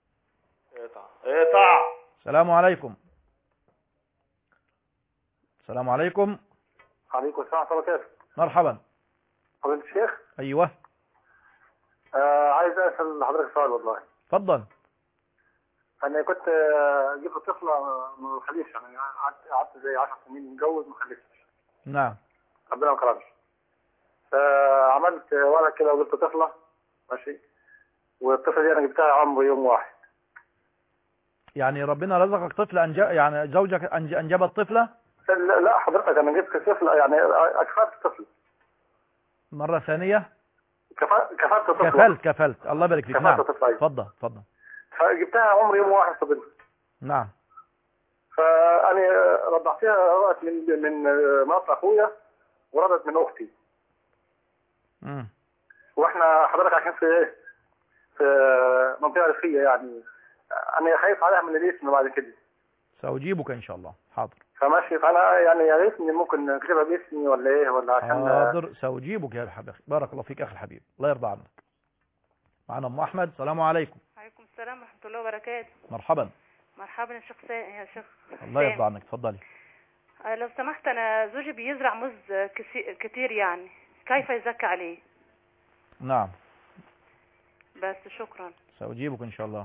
Speaker 13: اقطع.
Speaker 3: السلام عليكم. السلام عليكم.
Speaker 14: عليكم السلام ورحمة الله وبركاته.
Speaker 3: مرحبا.
Speaker 14: حضرتك الشيخ؟
Speaker 3: أيوه.
Speaker 14: آه عايز أسأل حضرتك سؤال والله.
Speaker 3: اتفضل.
Speaker 14: أنا كنت جبت طفلة ما خليش، يعني قعدت قعدت زي عشر سنين متجوز ما خليتش.
Speaker 3: نعم.
Speaker 14: ربنا ما كرمش. فعملت ورق كده وجبت طفلة، ماشي، والطفلة دي أنا جبتها عمره يوم واحد.
Speaker 3: يعني ربنا رزقك طفلة أنج... يعني زوجك أنج... أنجبت طفلة؟
Speaker 14: لا, لا حضرتك أنا جبت طفلة، يعني أكفلت طفل.
Speaker 3: مرة ثانية؟
Speaker 14: كفلت طفلة.
Speaker 3: كفلت كفلت الله يبارك فيك. نعم.
Speaker 14: اتفضل
Speaker 3: اتفضل.
Speaker 14: فجبتها عمر يوم واحد صبرت.
Speaker 3: نعم.
Speaker 14: فأنا رضعتها رضعت من من مرات أخويا ورضعت من أختي.
Speaker 3: امم
Speaker 14: واحنا حضرتك عشان في ايه؟ في منطقة ريفية، يعني أنا خايف عليها من الاسم بعد كده.
Speaker 3: سأجيبك إن شاء الله. حاضر.
Speaker 14: فماشي. فأنا يعني يا ريتني ممكن أكتبها باسمي ولا إيه، ولا عشان.
Speaker 3: حاضر سأجيبك يا حبيبي. بارك الله فيك أخي الحبيب، الله يرضى عنك. معنا أم أحمد. السلام عليكم.
Speaker 15: وعليكم السلام ورحمة الله وبركاته.
Speaker 3: مرحبا.
Speaker 15: مرحبا يا شيخ يا شيخ.
Speaker 3: الله يرضى عنك. اتفضلي.
Speaker 15: أه لو سمحت، أنا زوجي بيزرع موز كتير، يعني كيف يزكى عليه؟
Speaker 3: نعم.
Speaker 15: بس شكرا.
Speaker 3: سأجيبك إن شاء الله.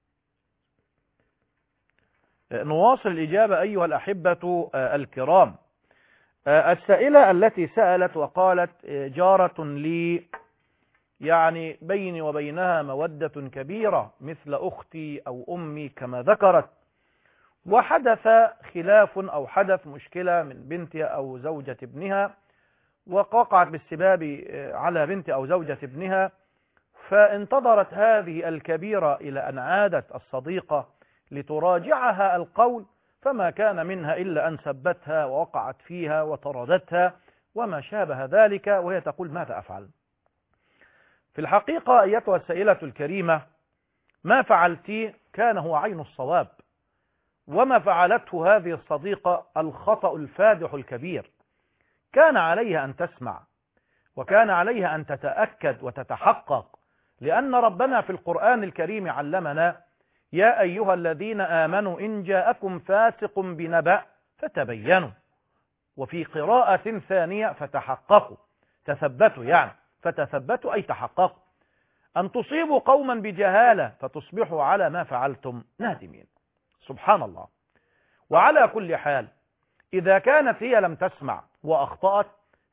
Speaker 3: نواصل الإجابة أيها الأحبة الكرام. السائلة التي سألت وقالت جارة لي يعني بيني وبينها مودة كبيرة مثل أختي أو أمي كما ذكرت، وحدث خلاف أو حدث مشكلة من بنتي أو زوجة ابنها، وقعت بالسباب على بنت أو زوجة ابنها، فانتظرت هذه الكبيرة إلى أن عادت الصديقة لتراجعها القول، فما كان منها إلا أن سبتها ووقعت فيها وطردتها وما شابه ذلك، وهي تقول ماذا أفعل؟ في الحقيقة أيتها السائلة الكريمة، ما فعلتي كان هو عين الصواب، وما فعلته هذه الصديقة الخطأ الفادح الكبير. كان عليها أن تسمع، وكان عليها أن تتأكد وتتحقق، لأن ربنا في القرآن الكريم علمنا: يا أيها الذين آمنوا إن جاءكم فاسق بنبأ فتبينوا، وفي قراءة ثانية فتحققوا، تثبتوا، يعني فتثبتوا أي تحققوا، أن تصيبوا قوما بجهالة فتصبحوا على ما فعلتم نادمين. سبحان الله. وعلى كل حال، إذا كانت هي لم تسمع وأخطأت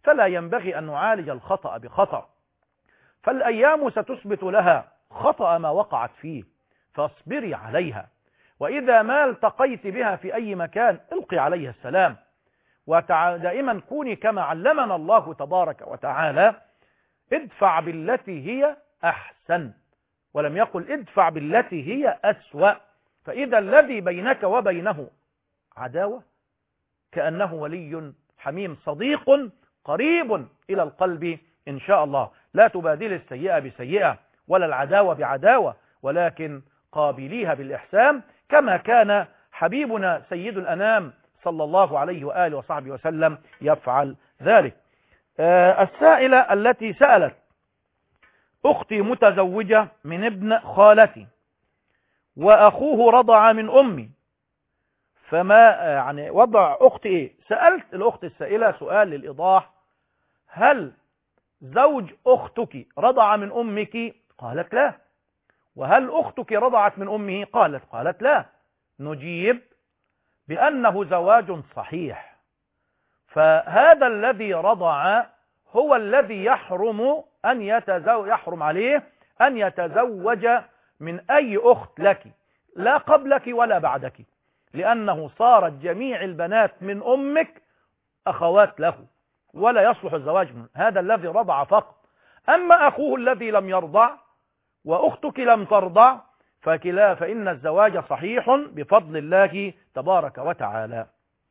Speaker 3: فلا ينبغي أن نعالج الخطأ بخطأ، فالأيام ستثبت لها خطأ ما وقعت فيه، فاصبري عليها. وإذا ما التقيت بها في أي مكان القي عليها السلام، ودائما كوني كما علمنا الله تبارك وتعالى: ادفع بالتي هي أحسن، ولم يقل ادفع بالتي هي أسوأ. فإذا الذي بينك وبينه عداوة كأنه ولي حميم صديق قريب إلى القلب إن شاء الله. لا تبادل السيئة بسيئة ولا العداوة بعداوة، ولكن قابليها بالإحسان كما كان حبيبنا سيد الأنام صلى الله عليه وآله وصحبه وسلم يفعل ذلك. آه السائلة التي سألت: أختي متزوجة من ابن خالتي وأخوه رضع من أمي، فما يعني وضع أختي إيه؟ سألت الأخت السائلة سؤال للإيضاح: هل زوج أختك رضع من أمك؟ قالت لا. وهل أختك رضعت من أمه؟ قالت قالت لا. نجيب بأنه زواج صحيح، فهذا الذي رضع هو الذي يحرم أن يتزوج يحرم عليه أن يتزوج من أي أخت لك، لا قبلك ولا بعدك، لأنه صارت جميع البنات من أمك أخوات له، ولا يصلح الزواج منه. هذا الذي رضع فقط. أما أخوه الذي لم يرضع وأختك لم ترضع فكلا فإن الزواج صحيح بفضل الله تبارك وتعالى.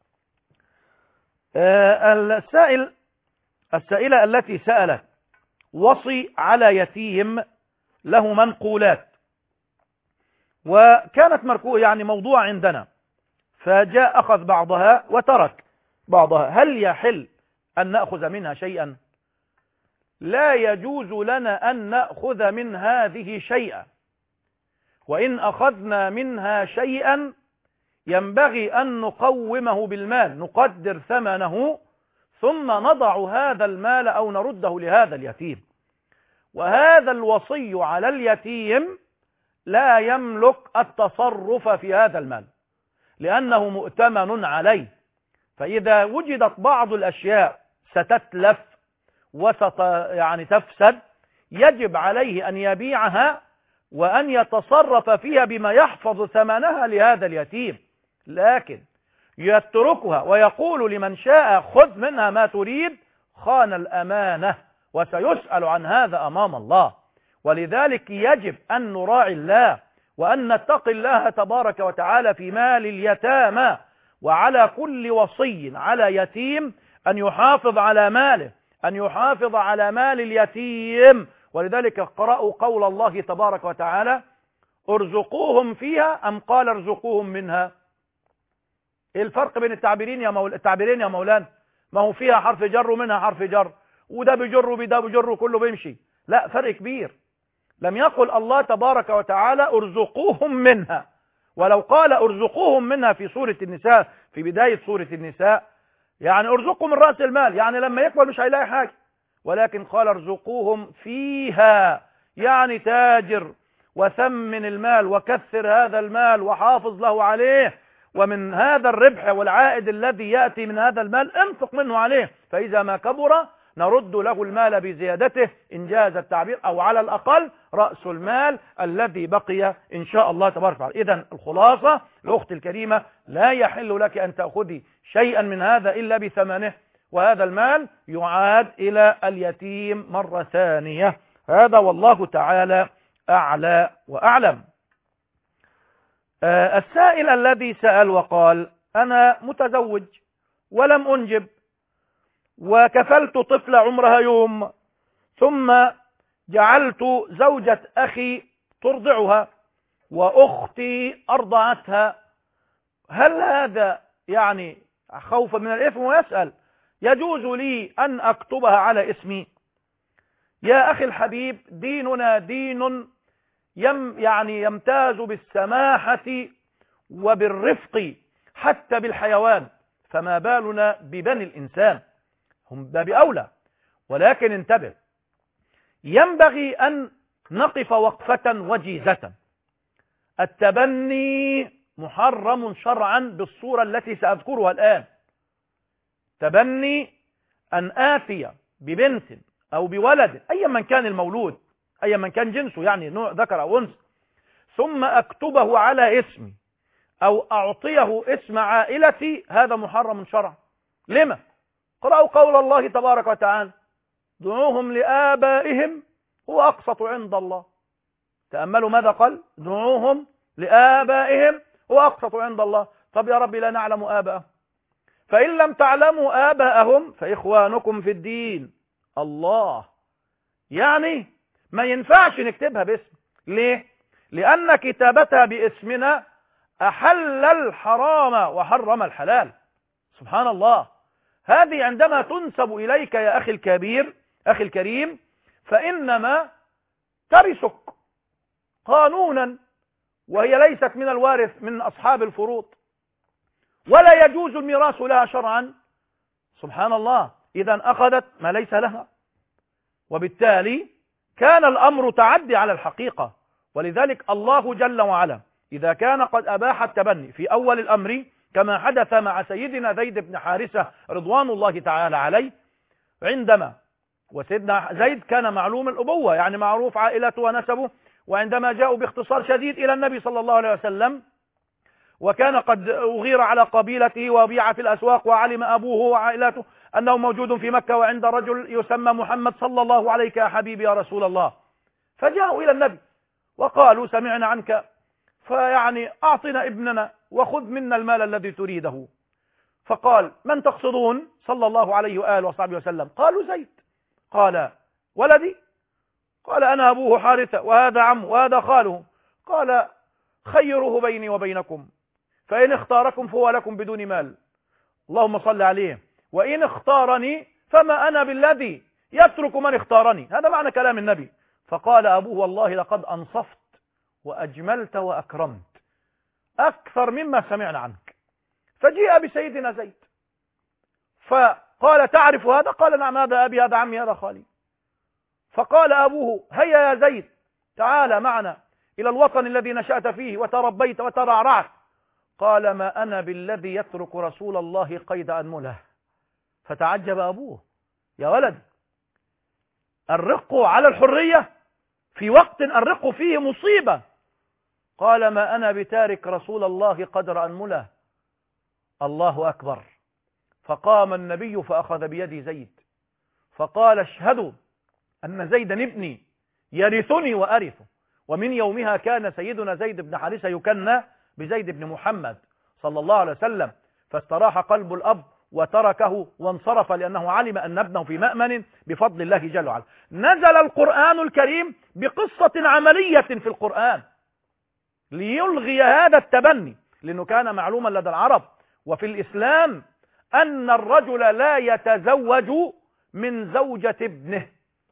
Speaker 3: آه السائل السائلة التي سألت: وصي على يتيم له منقولات، وكانت مركوه يعني موضوع عندنا، فجاء أخذ بعضها وترك بعضها. هل يحل أن نأخذ منها شيئا؟ لا يجوز لنا أن نأخذ من هذه شيئا، وإن أخذنا منها شيئا ينبغي أن نقومه بالمال، نقدر ثمنه ثم نضع هذا المال أو نرده لهذا اليتيم. وهذا الوصي على اليتيم لا يملك التصرف في هذا المال لأنه مؤتمن عليه، فإذا وجدت بعض الأشياء ستتلف وست يعني تفسد يجب عليه أن يبيعها وأن يتصرف فيها بما يحفظ ثمنها لهذا اليتيم، لكن يتركها ويقول لمن شاء خذ منها ما تريد خان الأمانة، وسيسأل عن هذا أمام الله. ولذلك يجب أن نراعي الله وأن نتقي الله تبارك وتعالى في مال اليتامى، وعلى كل وصي على يتيم أن يحافظ على ماله، أن يحافظ على مال اليتيم. ولذلك قرأوا قول الله تبارك وتعالى: ارزقوهم فيها أم قال ارزقوهم منها؟ ايه الفرق بين التعبيرين يا مول... التعبيرين يا مولانا؟ ما هو فيها حرف جر ومنها حرف جر، وده بجر وده بجر وكله بيمشي. لا، فرق كبير. لم يقل الله تبارك وتعالى ارزقوهم منها، ولو قال ارزقوهم منها في سورة النساء في بداية سورة النساء يعني ارزقهم من رأس المال، يعني لما يكبر مش هيلاقي حاجة، ولكن قال ارزقوهم فيها يعني تاجر وثمن المال وكثر هذا المال وحافظ له عليه، ومن هذا الربح والعائد الذي يأتي من هذا المال انفق منه عليه، فإذا ما كبر نرد له المال بزيادته إن جاز التعبير، أو على الأقل رأس المال الذي بقي إن شاء الله تبارك وتعالى. إذن الخلاصة الأخت الكريمة: لا يحل لك أن تأخذي شيئا من هذا إلا بثمنه، وهذا المال يعاد إلى اليتيم مرة ثانية. هذا والله تعالى أعلى وأعلم. آه السائل الذي سأل وقال: أنا متزوج ولم أنجب، وكفلت طفل عمرها يوم، ثم جعلت زوجة أخي ترضعها وأختي أرضعتها، هل هذا يعني خوفا من الإثم؟ ويسأل: يجوز لي أن أكتبها على اسمي؟ يا أخي الحبيب، ديننا دين يم يعني يمتاز بالسماحة وبالرفق حتى بالحيوان، فما بالنا ببني الإنسان؟ هم باب أولى. ولكن انتبه، ينبغي أن نقف وقفة وجيزة. التبني محرم شرعا بالصورة التي سأذكرها الآن. تبني أن آتي ببنت أو بولد أيا من كان المولود، أيا من كان جنسه، يعني نوع ذكر أو أنثى، ثم أكتبه على اسمي أو أعطيه اسم عائلتي، هذا محرم شرعا. لما؟ قرأوا قول الله تبارك وتعالى: دعوهم لآبائهم هو أقسط عند الله. تأملوا ماذا قال: دعوهم لآبائهم هو أقسط عند الله. طب يا رب لا نعلم آبائهم، فإن لم تعلموا آبائهم فإخوانكم في الدين. الله، يعني ما ينفعش نكتبها باسم. ليه؟ لأن كتابتها باسمنا أحل الحرام وحرم الحلال. سبحان الله. هذه عندما تنسب إليك يا أخي الكبير، أخي الكريم، فإنما ترثك قانونا، وهي ليست من الوارث من أصحاب الفروض، ولا يجوز الميراث لها شرعا. سبحان الله. إذا أخذت ما ليس لها، وبالتالي كان الأمر تعدي على الحقيقة. ولذلك الله جل وعلا إذا كان قد أباح التبني في أول الأمر كما حدث مع سيدنا زيد بن حارثة رضوان الله تعالى عليه، عندما وسيدنا زيد كان معلوم الأبوة، يعني معروف عائلته ونسبه، وعندما جاءوا باختصار شديد إلى النبي صلى الله عليه وسلم، وكان قد أغير على قبيلته وبيع في الأسواق، وعلم أبوه وعائلته أنه موجود في مكة وعند رجل يسمى محمد صلى الله عليك يا حبيبي يا رسول الله، فجاءوا إلى النبي وقالوا: سمعنا عنك، فيعني أعطنا ابننا وخذ منا المال الذي تريده. فقال: من تقصدون؟ صلى الله عليه وآله وصحبه وسلم. قالوا: زيد. قال: ولدي؟ قال: أنا أبوه حارثة، وهذا عم، وهذا خاله. قال: خيروه بيني وبينكم، فإن اختاركم فهو لكم بدون مال. اللهم صل عليه. وإن اختارني فما أنا بالذي يترك من اختارني. هذا معنى كلام النبي. فقال أبوه: والله لقد أنصفت وأجملت وأكرمت أكثر مما سمعنا عنك. فجيء بسيدنا زيد فقال: تعرف هذا؟ قال: نعم، هذا أبي، هذا عمي، هذا خالي. فقال أبوه: هيا يا زيد، تعال معنا إلى الوطن الذي نشأت فيه وتربيت وترعرعت. قال: ما أنا بالذي يترك رسول الله قيد أنمله. فتعجب أبوه: يا ولد، الرق على الحرية في وقت الرق فيه مصيبة. قال: ما أنا بتارك رسول الله قدر أنمله. الله أكبر. فقام النبي فأخذ بيد زيد فقال: اشهدوا أن زيدا ابني يرثني وأرثه. ومن يومها كان سيدنا زيد بن حارثة يكنى بزيد بن محمد صلى الله عليه وسلم. فاستراح قلب الأب وتركه وانصرف، لأنه علم أن ابنه في مأمن بفضل الله جل وعلا. نزل القرآن الكريم بقصة عملية في القرآن ليلغي هذا التبني، لأنه كان معلوما لدى العرب وفي الإسلام أن الرجل لا يتزوج من زوجة ابنه.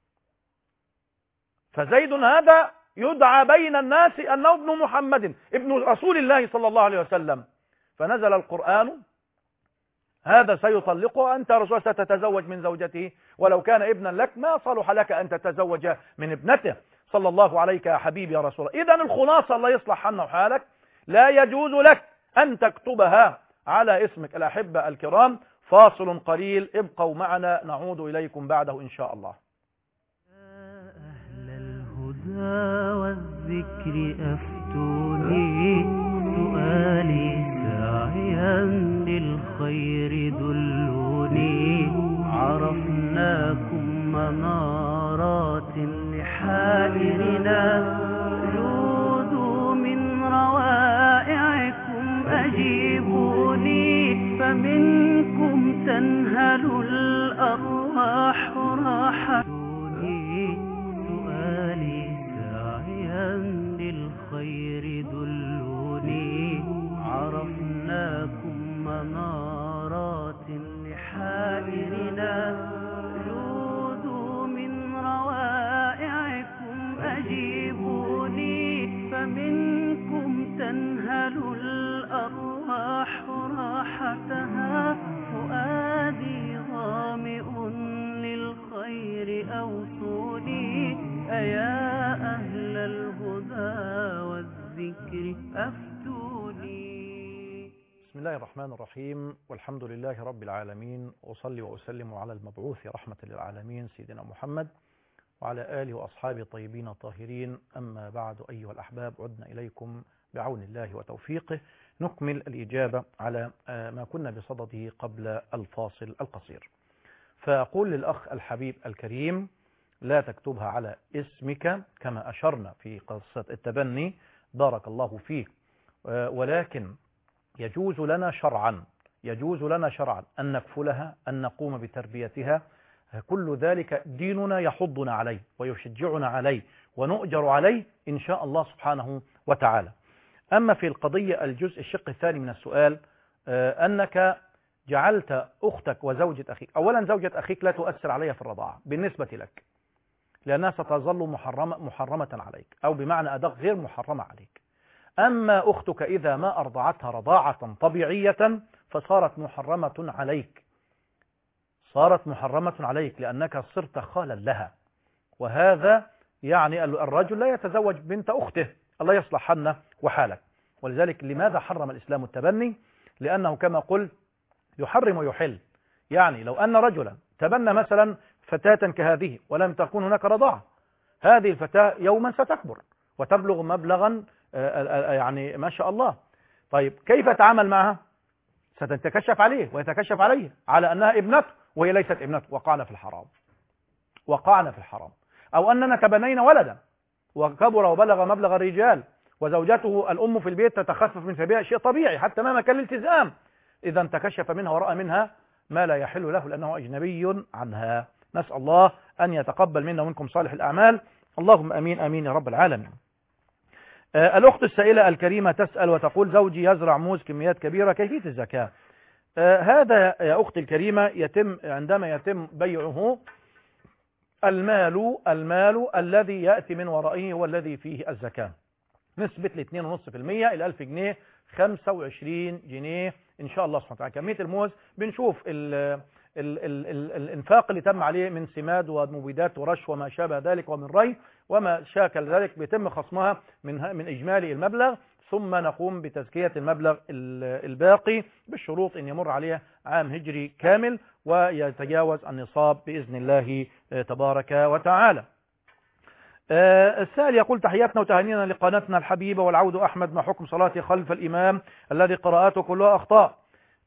Speaker 3: فزيد هذا يدعى بين الناس أنه ابن محمد ابن رسول الله صلى الله عليه وسلم. فنزل القرآن: هذا سيطلقه، أنت رسول ستتزوج من زوجته، ولو كان ابنا لك ما صلح لك أن تتزوج من ابنته، صلى الله عليك يا حبيبي يا رسول الله. إذن الخلاصة، الله يصلح حالنا وحالك، لا يجوز لك أن تكتبها على اسمك. الأحبة الكرام، فاصل قليل، ابقوا معنا، نعود إليكم بعده إن شاء الله.
Speaker 2: أهل الهدى والذكر أفتوني، سؤالي ساعيا للخير دلوني، عرفناكم منارات لحائرنا، جودوا من روائعكم أجيبوني، فمنكم تنهل الأرواح راحتوني، سؤالي ساعيا للخير دلوني، عرفناكم منارات لحائرنا، جودوا من روائعكم أجيبوني، فمنكم تنهل الأرواح راحتها، فؤادي ظامئ للخير أوصوني، أيا أهل الهدى والذكر أفتوني.
Speaker 3: بسم الله الرحمن الرحيم، والحمد لله رب العالمين، وأصلي وأسلم على المبعوث رحمة للعالمين سيدنا محمد وعلى آله وأصحابه الطيبين الطاهرين. أما بعد، أيها الأحباب، عدنا إليكم بعون الله وتوفيقه نكمل الإجابة على ما كنا بصدده قبل الفاصل القصير. فأقول للأخ الحبيب الكريم: لا تكتبها على اسمك كما أشرنا في قصة التبني، بارك الله فيك، ولكن يجوز لنا شرعا يجوز لنا شرعا أن نكفلها، أن نقوم بتربيتها. كل ذلك ديننا يحضنا عليه ويشجعنا عليه ونؤجر عليه إن شاء الله سبحانه وتعالى. أما في القضية الجزء الشق الثاني من السؤال، أنك جعلت أختك وزوجة أخيك، أولا زوجة أخيك لا تؤثر عليها في الرضاعة بالنسبة لك، لأنها ستظل محرمة, محرمة عليك، أو بمعنى أدق غير محرمة عليك. أما أختك إذا ما أرضعتها رضاعة طبيعية فصارت محرمة عليك، صارت محرمة عليك لأنك صرت خالا لها. وهذا يعني الرجل لا يتزوج بنت أخته، الله يصلح حالنا وحالك. ولذلك لماذا حرم الإسلام التبني؟ لأنه كما قلت يحرم ويحل. يعني لو أن رجلا تبنى مثلا فتاة كهذه ولم تكن هناك رضاعة، هذه الفتاة يوما ستكبر وتبلغ مبلغا يعني ما شاء الله. طيب كيف تعامل معها؟ ستتكشف عليه ويتكشف عليه على أنها ابنته وهي ليست ابنته. وقعنا في الحرام وقعنا في الحرام. أو أننا تبنينا ولدا وكبر وبلغ مبلغ الرجال وزوجته الأم في البيت تتخفف من ثبيها، شيء طبيعي حتى مهما كان الالتزام، إذا تكشف منها ورأى منها ما لا يحل له لأنه أجنبي عنها. نسأل الله أن يتقبل منا ومنكم صالح الأعمال، اللهم أمين أمين يا رب العالمين. آه الأخت السائلة الكريمة تسأل وتقول: زوجي يزرع موز كميات كبيرة، كيفية الزكاة؟ آه هذا يا أختي الكريمة يتم عندما يتم بيعه، المال المال الذي يأتي من ورائه هو الذي فيه الزكاة. نسبة ل اثنين فاصلة خمسة بالمئة إلى ألف جنيه خمسة وعشرين جنيه إن شاء الله سبحانه وتعالى. كمية الموز بنشوف ال ال ال ال الانفاق اللي تم عليه من سماد ومبيدات ورش وما شابه ذلك ومن ري وما شاكل ذلك، بيتم خصمها من من إجمالي المبلغ، ثم نقوم بتزكية المبلغ الباقي بالشروط أن يمر عليه عام هجري كامل ويتجاوز النصاب بإذن الله تبارك وتعالى. السائل يقول: تحياتنا وتهانينا لقناتنا الحبيبة والعود أحمد، ما حكم صلاتي خلف الإمام الذي قراءاته كلها أخطاء؟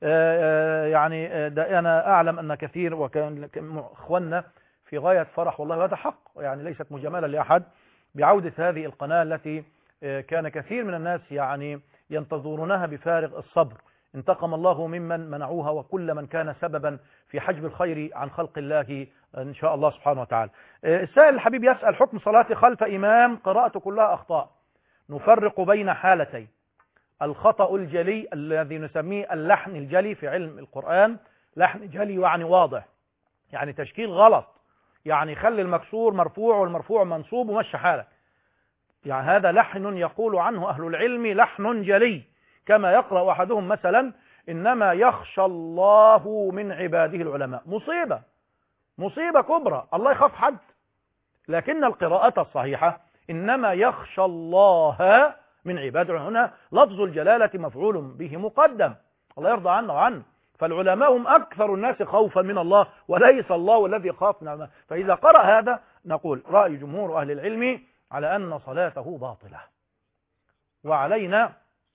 Speaker 3: يعني أنا أعلم أن كثير وكان أخواننا في غاية فرح والله، وهذا حق، يعني ليست مجاملة لأحد، بعودة هذه القناة التي كان كثير من الناس يعني ينتظرونها بفارغ الصبر. انتقم الله ممن منعوها وكل من كان سببا في حجب الخير عن خلق الله إن شاء الله سبحانه وتعالى. السائل الحبيب يسأل: حكم صلاتي خلف إمام قراءته كلها أخطاء. نفرق بين حالتين: الخطأ الجلي الذي نسميه اللحن الجلي في علم القرآن، لحن جلي يعني واضح، يعني تشكيل غلط، يعني خلي المكسور مرفوع والمرفوع منصوب ومشي حالك، يعني هذا لحن يقول عنه أهل العلم لحن جلي، كما يقرأ أحدهم مثلا: إنما يخشى الله من عباده العلماء. مصيبة مصيبة كبرى، الله يخاف حد؟ لكن القراءة الصحيحة إنما يخشى الله من عباده. هنا لفظ الجلالة مفعول به مقدم، الله يرضى عنه وعنه، فالعلماء هم أكثر الناس خوفا من الله وليس الله الذي خافنا. فإذا قرأ هذا نقول رأي جمهور أهل العلم على أن صلاته باطلة، وعلينا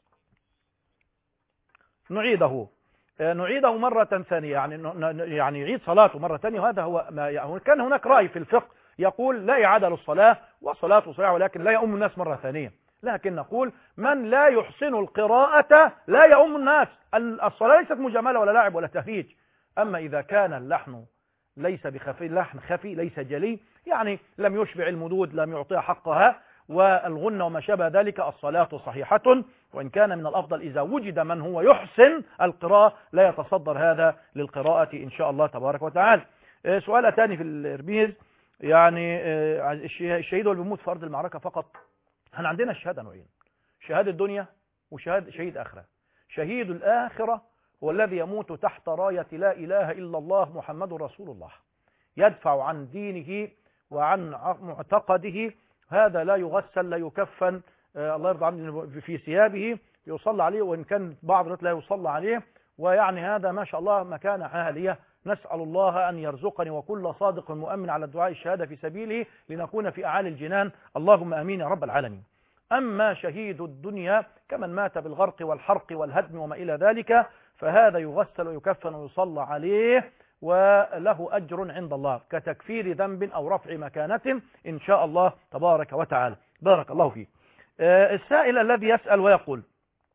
Speaker 3: نعيده نعيده مرة ثانية، يعني يعني يعيد صلاته مرة ثانية. وهذا هو ما يعني كان هناك رأي في الفقه يقول لا إعادة للصلاة وصلاته صحيحة، ولكن لا يؤم الناس مرة ثانية. لكن نقول من لا يحسن القراءة لا يؤم الناس. الصلاة ليست مجاملة ولا لعب ولا تهريج. أما إذا كان اللحن ليس بخفي، اللحن خفي ليس جلي، يعني لم يشبع المدود، لم يعطيها حقها، والغنة وما شابه ذلك، الصلاة صحيحة. وإن كان من الأفضل إذا وجد من هو يحسن القراءة لا يتصدر هذا للقراءة إن شاء الله تبارك وتعالى. سؤال ثاني في الإربيز، يعني الشهيد اللي بيموت في أرض المعركة فقط. احنا عندنا الشهادة نوعين: شهادة الدنيا وشهادة شهيد آخرة. شهيد الآخرة هو الذي يموت تحت راية لا إله إلا الله محمد رسول الله، يدفع عن دينه وعن معتقده، هذا لا يغسل لا يكفن آه الله يرضى عنه في ثيابه يصلى عليه، وإن كان بعض الناس لا يصلى عليه، ويعني هذا ما شاء الله مكانة عالية. نسأل الله أن يرزقني وكل صادق مؤمن على الدعاء الشهادة في سبيله لنكون في أعالي الجنان، اللهم آمين يا رب العالمين. أما شهيد الدنيا كمن مات بالغرق والحرق والهدم وما إلى ذلك فهذا يغسل ويكفن ويصلى عليه وله أجر عند الله كتكفير ذنب أو رفع مكانة إن شاء الله تبارك وتعالى. بارك الله فيك. آه السائل الذي يسأل ويقول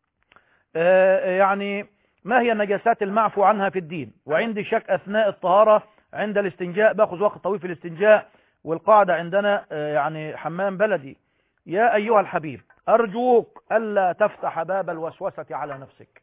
Speaker 3: آه يعني ما هي النجاسات المعفو عنها في الدين، وعندي شك أثناء الطهارة عند الاستنجاء، باخذ وقت طويل في الاستنجاء، والقاعدة عندنا آه يعني حمام بلدي. يا أيها الحبيب أرجوك ألا تفتح باب الوسوسة على نفسك،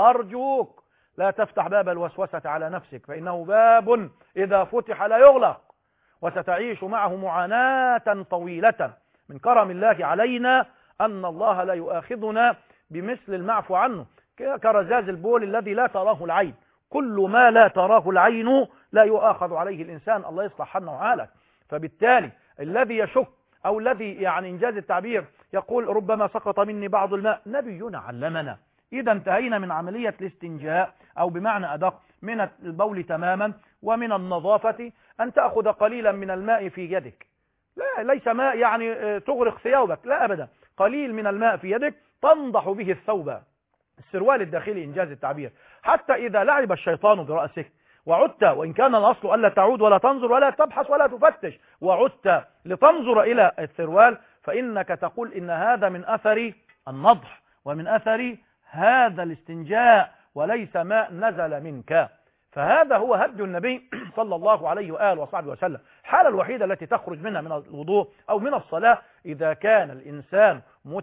Speaker 3: أرجوك لا تفتح باب الوسوسة على نفسك، فإنه باب إذا فتح لا يغلق، وستعيش معه معاناة طويلة. من كرم الله علينا أن الله لا يؤاخذنا بمثل المعفو عنه كرزاز البول الذي لا تراه العين. كل ما لا تراه العين لا يؤاخذ عليه الإنسان، الله يصلح حالنا وحالك. فبالتالي الذي يشك أو الذي يعني إنجاز التعبير يقول ربما سقط مني بعض الماء، نبينا علمنا إذا انتهينا من عملية الاستنجاء أو بمعنى أدق من البول تماما ومن النظافة أن تأخذ قليلا من الماء في يدك، لا ليس ماء يعني تغرق ثيابك، لا أبدا، قليل من الماء في يدك تنضح به الثوب، السروال الداخلي إنجاز التعبير، حتى إذا لعب الشيطان برأسك وعدت، وإن كان الأصل ألا تعود ولا تنظر ولا تبحث ولا تفتش، وعدت لتنظر إلى السروال، فإنك تقول إن هذا من أثر النضح ومن أثر هذا الاستنجاء وليس ماء نزل منك. فهذا هو هدي النبي صلى الله عليه وآله وصحبه وسلم. الحالة الوحيدة التي تخرج منها من الوضوء أو من الصلاة إذا كان الإنسان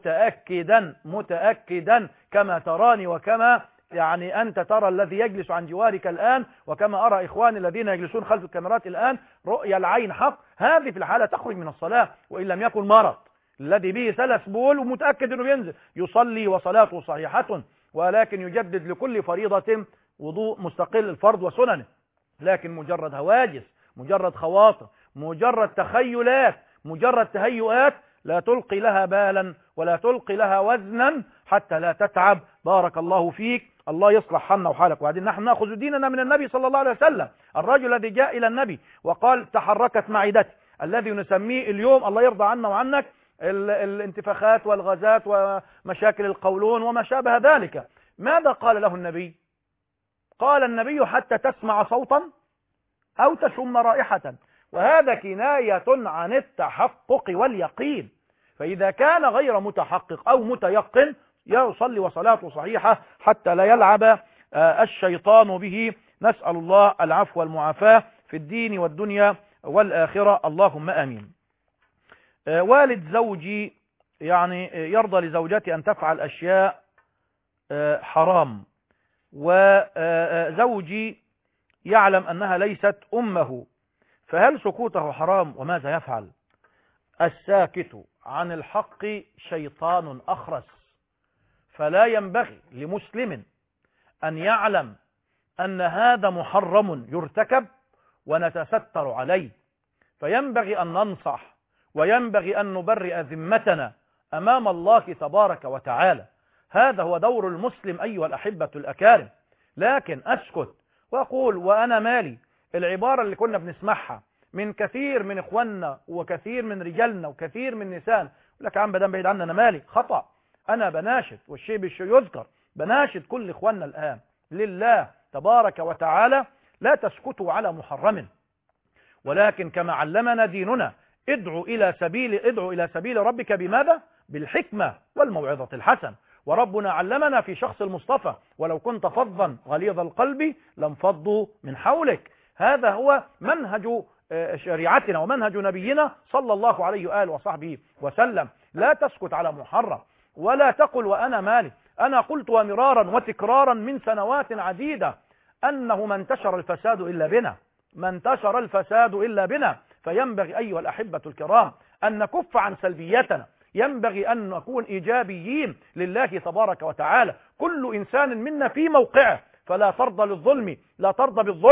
Speaker 3: متأكدا متأكدا كما تراني وكما يعني أنت ترى الذي يجلس عن جوارك الآن، وكما أرى إخواني الذين يجلسون خلف الكاميرات الآن، رؤيا العين حق، هذه في الحالة تخرج من الصلاة، وإن لم يكن مرض الذي به سلس بول ومتأكد أنه ينزل يصلي وصلاته صحيحة، ولكن يجدد لكل فريضة وضوء مستقل الفرض وسننه. لكن مجرد هواجس، مجرد خواطر، مجرد تخيلات، مجرد تهيؤات لا تلقي لها بالا ولا تلقي لها وزنا حتى لا تتعب. بارك الله فيك، الله يصلح حالنا وحالك. وبعدين نحن نأخذ ديننا من النبي صلى الله عليه وسلم. الرجل الذي جاء إلى النبي وقال تحركت معدتي، الذي نسميه اليوم الله يرضى عنا وعنك الانتفاخات والغازات ومشاكل القولون وما شابه ذلك، ماذا قال له النبي؟ قال النبي حتى تسمع صوتا أو تشم رائحة، وهذا كناية عن التحقق واليقين. فإذا كان غير متحقق أو متيقن يصلي وصلاته صحيحة حتى لا يلعب الشيطان به. نسأل الله العفو والمعافاة في الدين والدنيا والآخرة، اللهم آمين. والد زوجي يعني يرضى لزوجتي أن تفعل أشياء حرام، وزوجي يعلم أنها ليست أمه، فهل سكوته حرام وماذا يفعل؟ الساكت عن الحق شيطان أخرس، فلا ينبغي لمسلم أن يعلم أن هذا محرم يرتكب ونتستر عليه، فينبغي أن ننصح وينبغي أن نبرئ ذمتنا أمام الله تبارك وتعالى. هذا هو دور المسلم أيها الأحبة الأكارم. لكن أسكت وأقول وأنا مالي، العبارة اللي كنا بنسمعها من كثير من إخواننا وكثير من رجالنا وكثير من نسان، يقول لك عم بدم بعيد عننا أنا مالي، خطأ. أنا بناشد والشيء بالشيء يذكر، بناشد كل إخواننا الآن لله تبارك وتعالى لا تسكتوا على محرم، ولكن كما علمنا ديننا ادعو إلى سبيل ادعو إلى سبيل ربك بماذا؟ بالحكمة والموعظة الحسنة. وربنا علمنا في شخص المصطفى ولو كنت فظا غليظ القلب لانفضوا من حولك. هذا هو منهج شريعتنا ومنهج نبينا صلى الله عليه وآله وصحبه وسلم. لا تسكت على محرم ولا تقل وأنا مالي. أنا قلت مرارا وتكرارا من سنوات عديدة أنه ما انتشر الفساد إلا بنا، ما انتشر الفساد إلا بنا. فينبغي أيها الأحبة الكرام أن نكف عن سلبيتنا، ينبغي أن نكون إيجابيين لله تبارك وتعالى. كل إنسان منا في موقعه، فلا ترضى للظلم لا ترضى بالظلم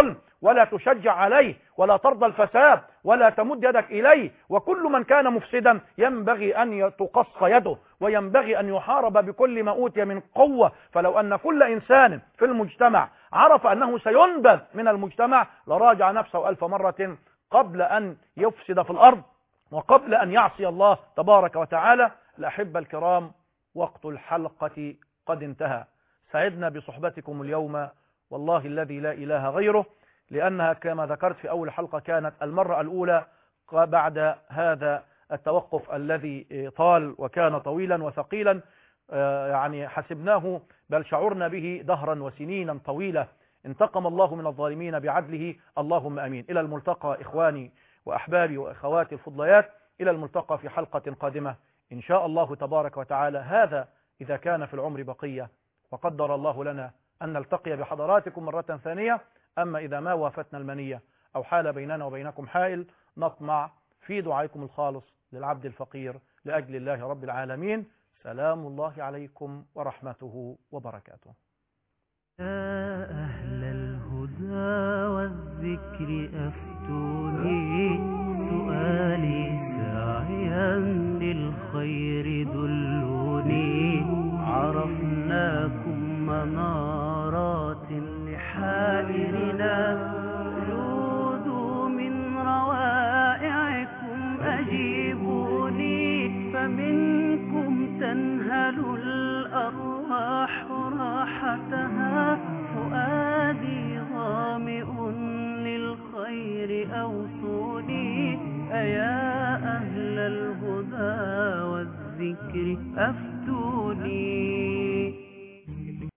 Speaker 3: ولا تشجع عليه ولا ترضى الفساد ولا تمد يدك إليه. وكل من كان مفسدا ينبغي أن تقص يده وينبغي أن يحارب بكل ما أوتي من قوة. فلو أن كل إنسان في المجتمع عرف أنه سينبذ من المجتمع لراجع نفسه ألف مرة قبل أن يفسد في الأرض وقبل أن يعصي الله تبارك وتعالى. الأحبة الكرام، وقت الحلقة قد انتهى. سعدنا بصحبتكم اليوم والله الذي لا إله غيره، لأنها كما ذكرت في أول حلقة كانت المرة الأولى بعد هذا التوقف الذي طال وكان طويلا وثقيلا، يعني حسبناه بل شعرنا به دهرا وسنينا طويلة. انتقم الله من الظالمين بعدله، اللهم أمين. إلى الملتقى إخواني وأحبابي وأخواتي الفضليات، إلى الملتقى في حلقة قادمة إن شاء الله تبارك وتعالى. هذا إذا كان في العمر بقية، وقدر الله لنا أن نلتقي بحضراتكم مرة ثانية. أما إذا ما وافتنا المنية أو حال بيننا وبينكم حائل، نطمع في دعائكم الخالص للعبد الفقير لأجل الله رب العالمين. سلام الله عليكم ورحمته وبركاته.
Speaker 2: يا أهل الهدى والذكر أفتوني، سؤالي ساعيا للخير دلوني، عرفناكم منارات لحائرنا، جودوا من روائعكم أجيبوني، فمنكم تنهل الأرواح راحتها، فؤادي ظامئ للخير أوصوني، أيا أهل الهدى والذكر أفتوني.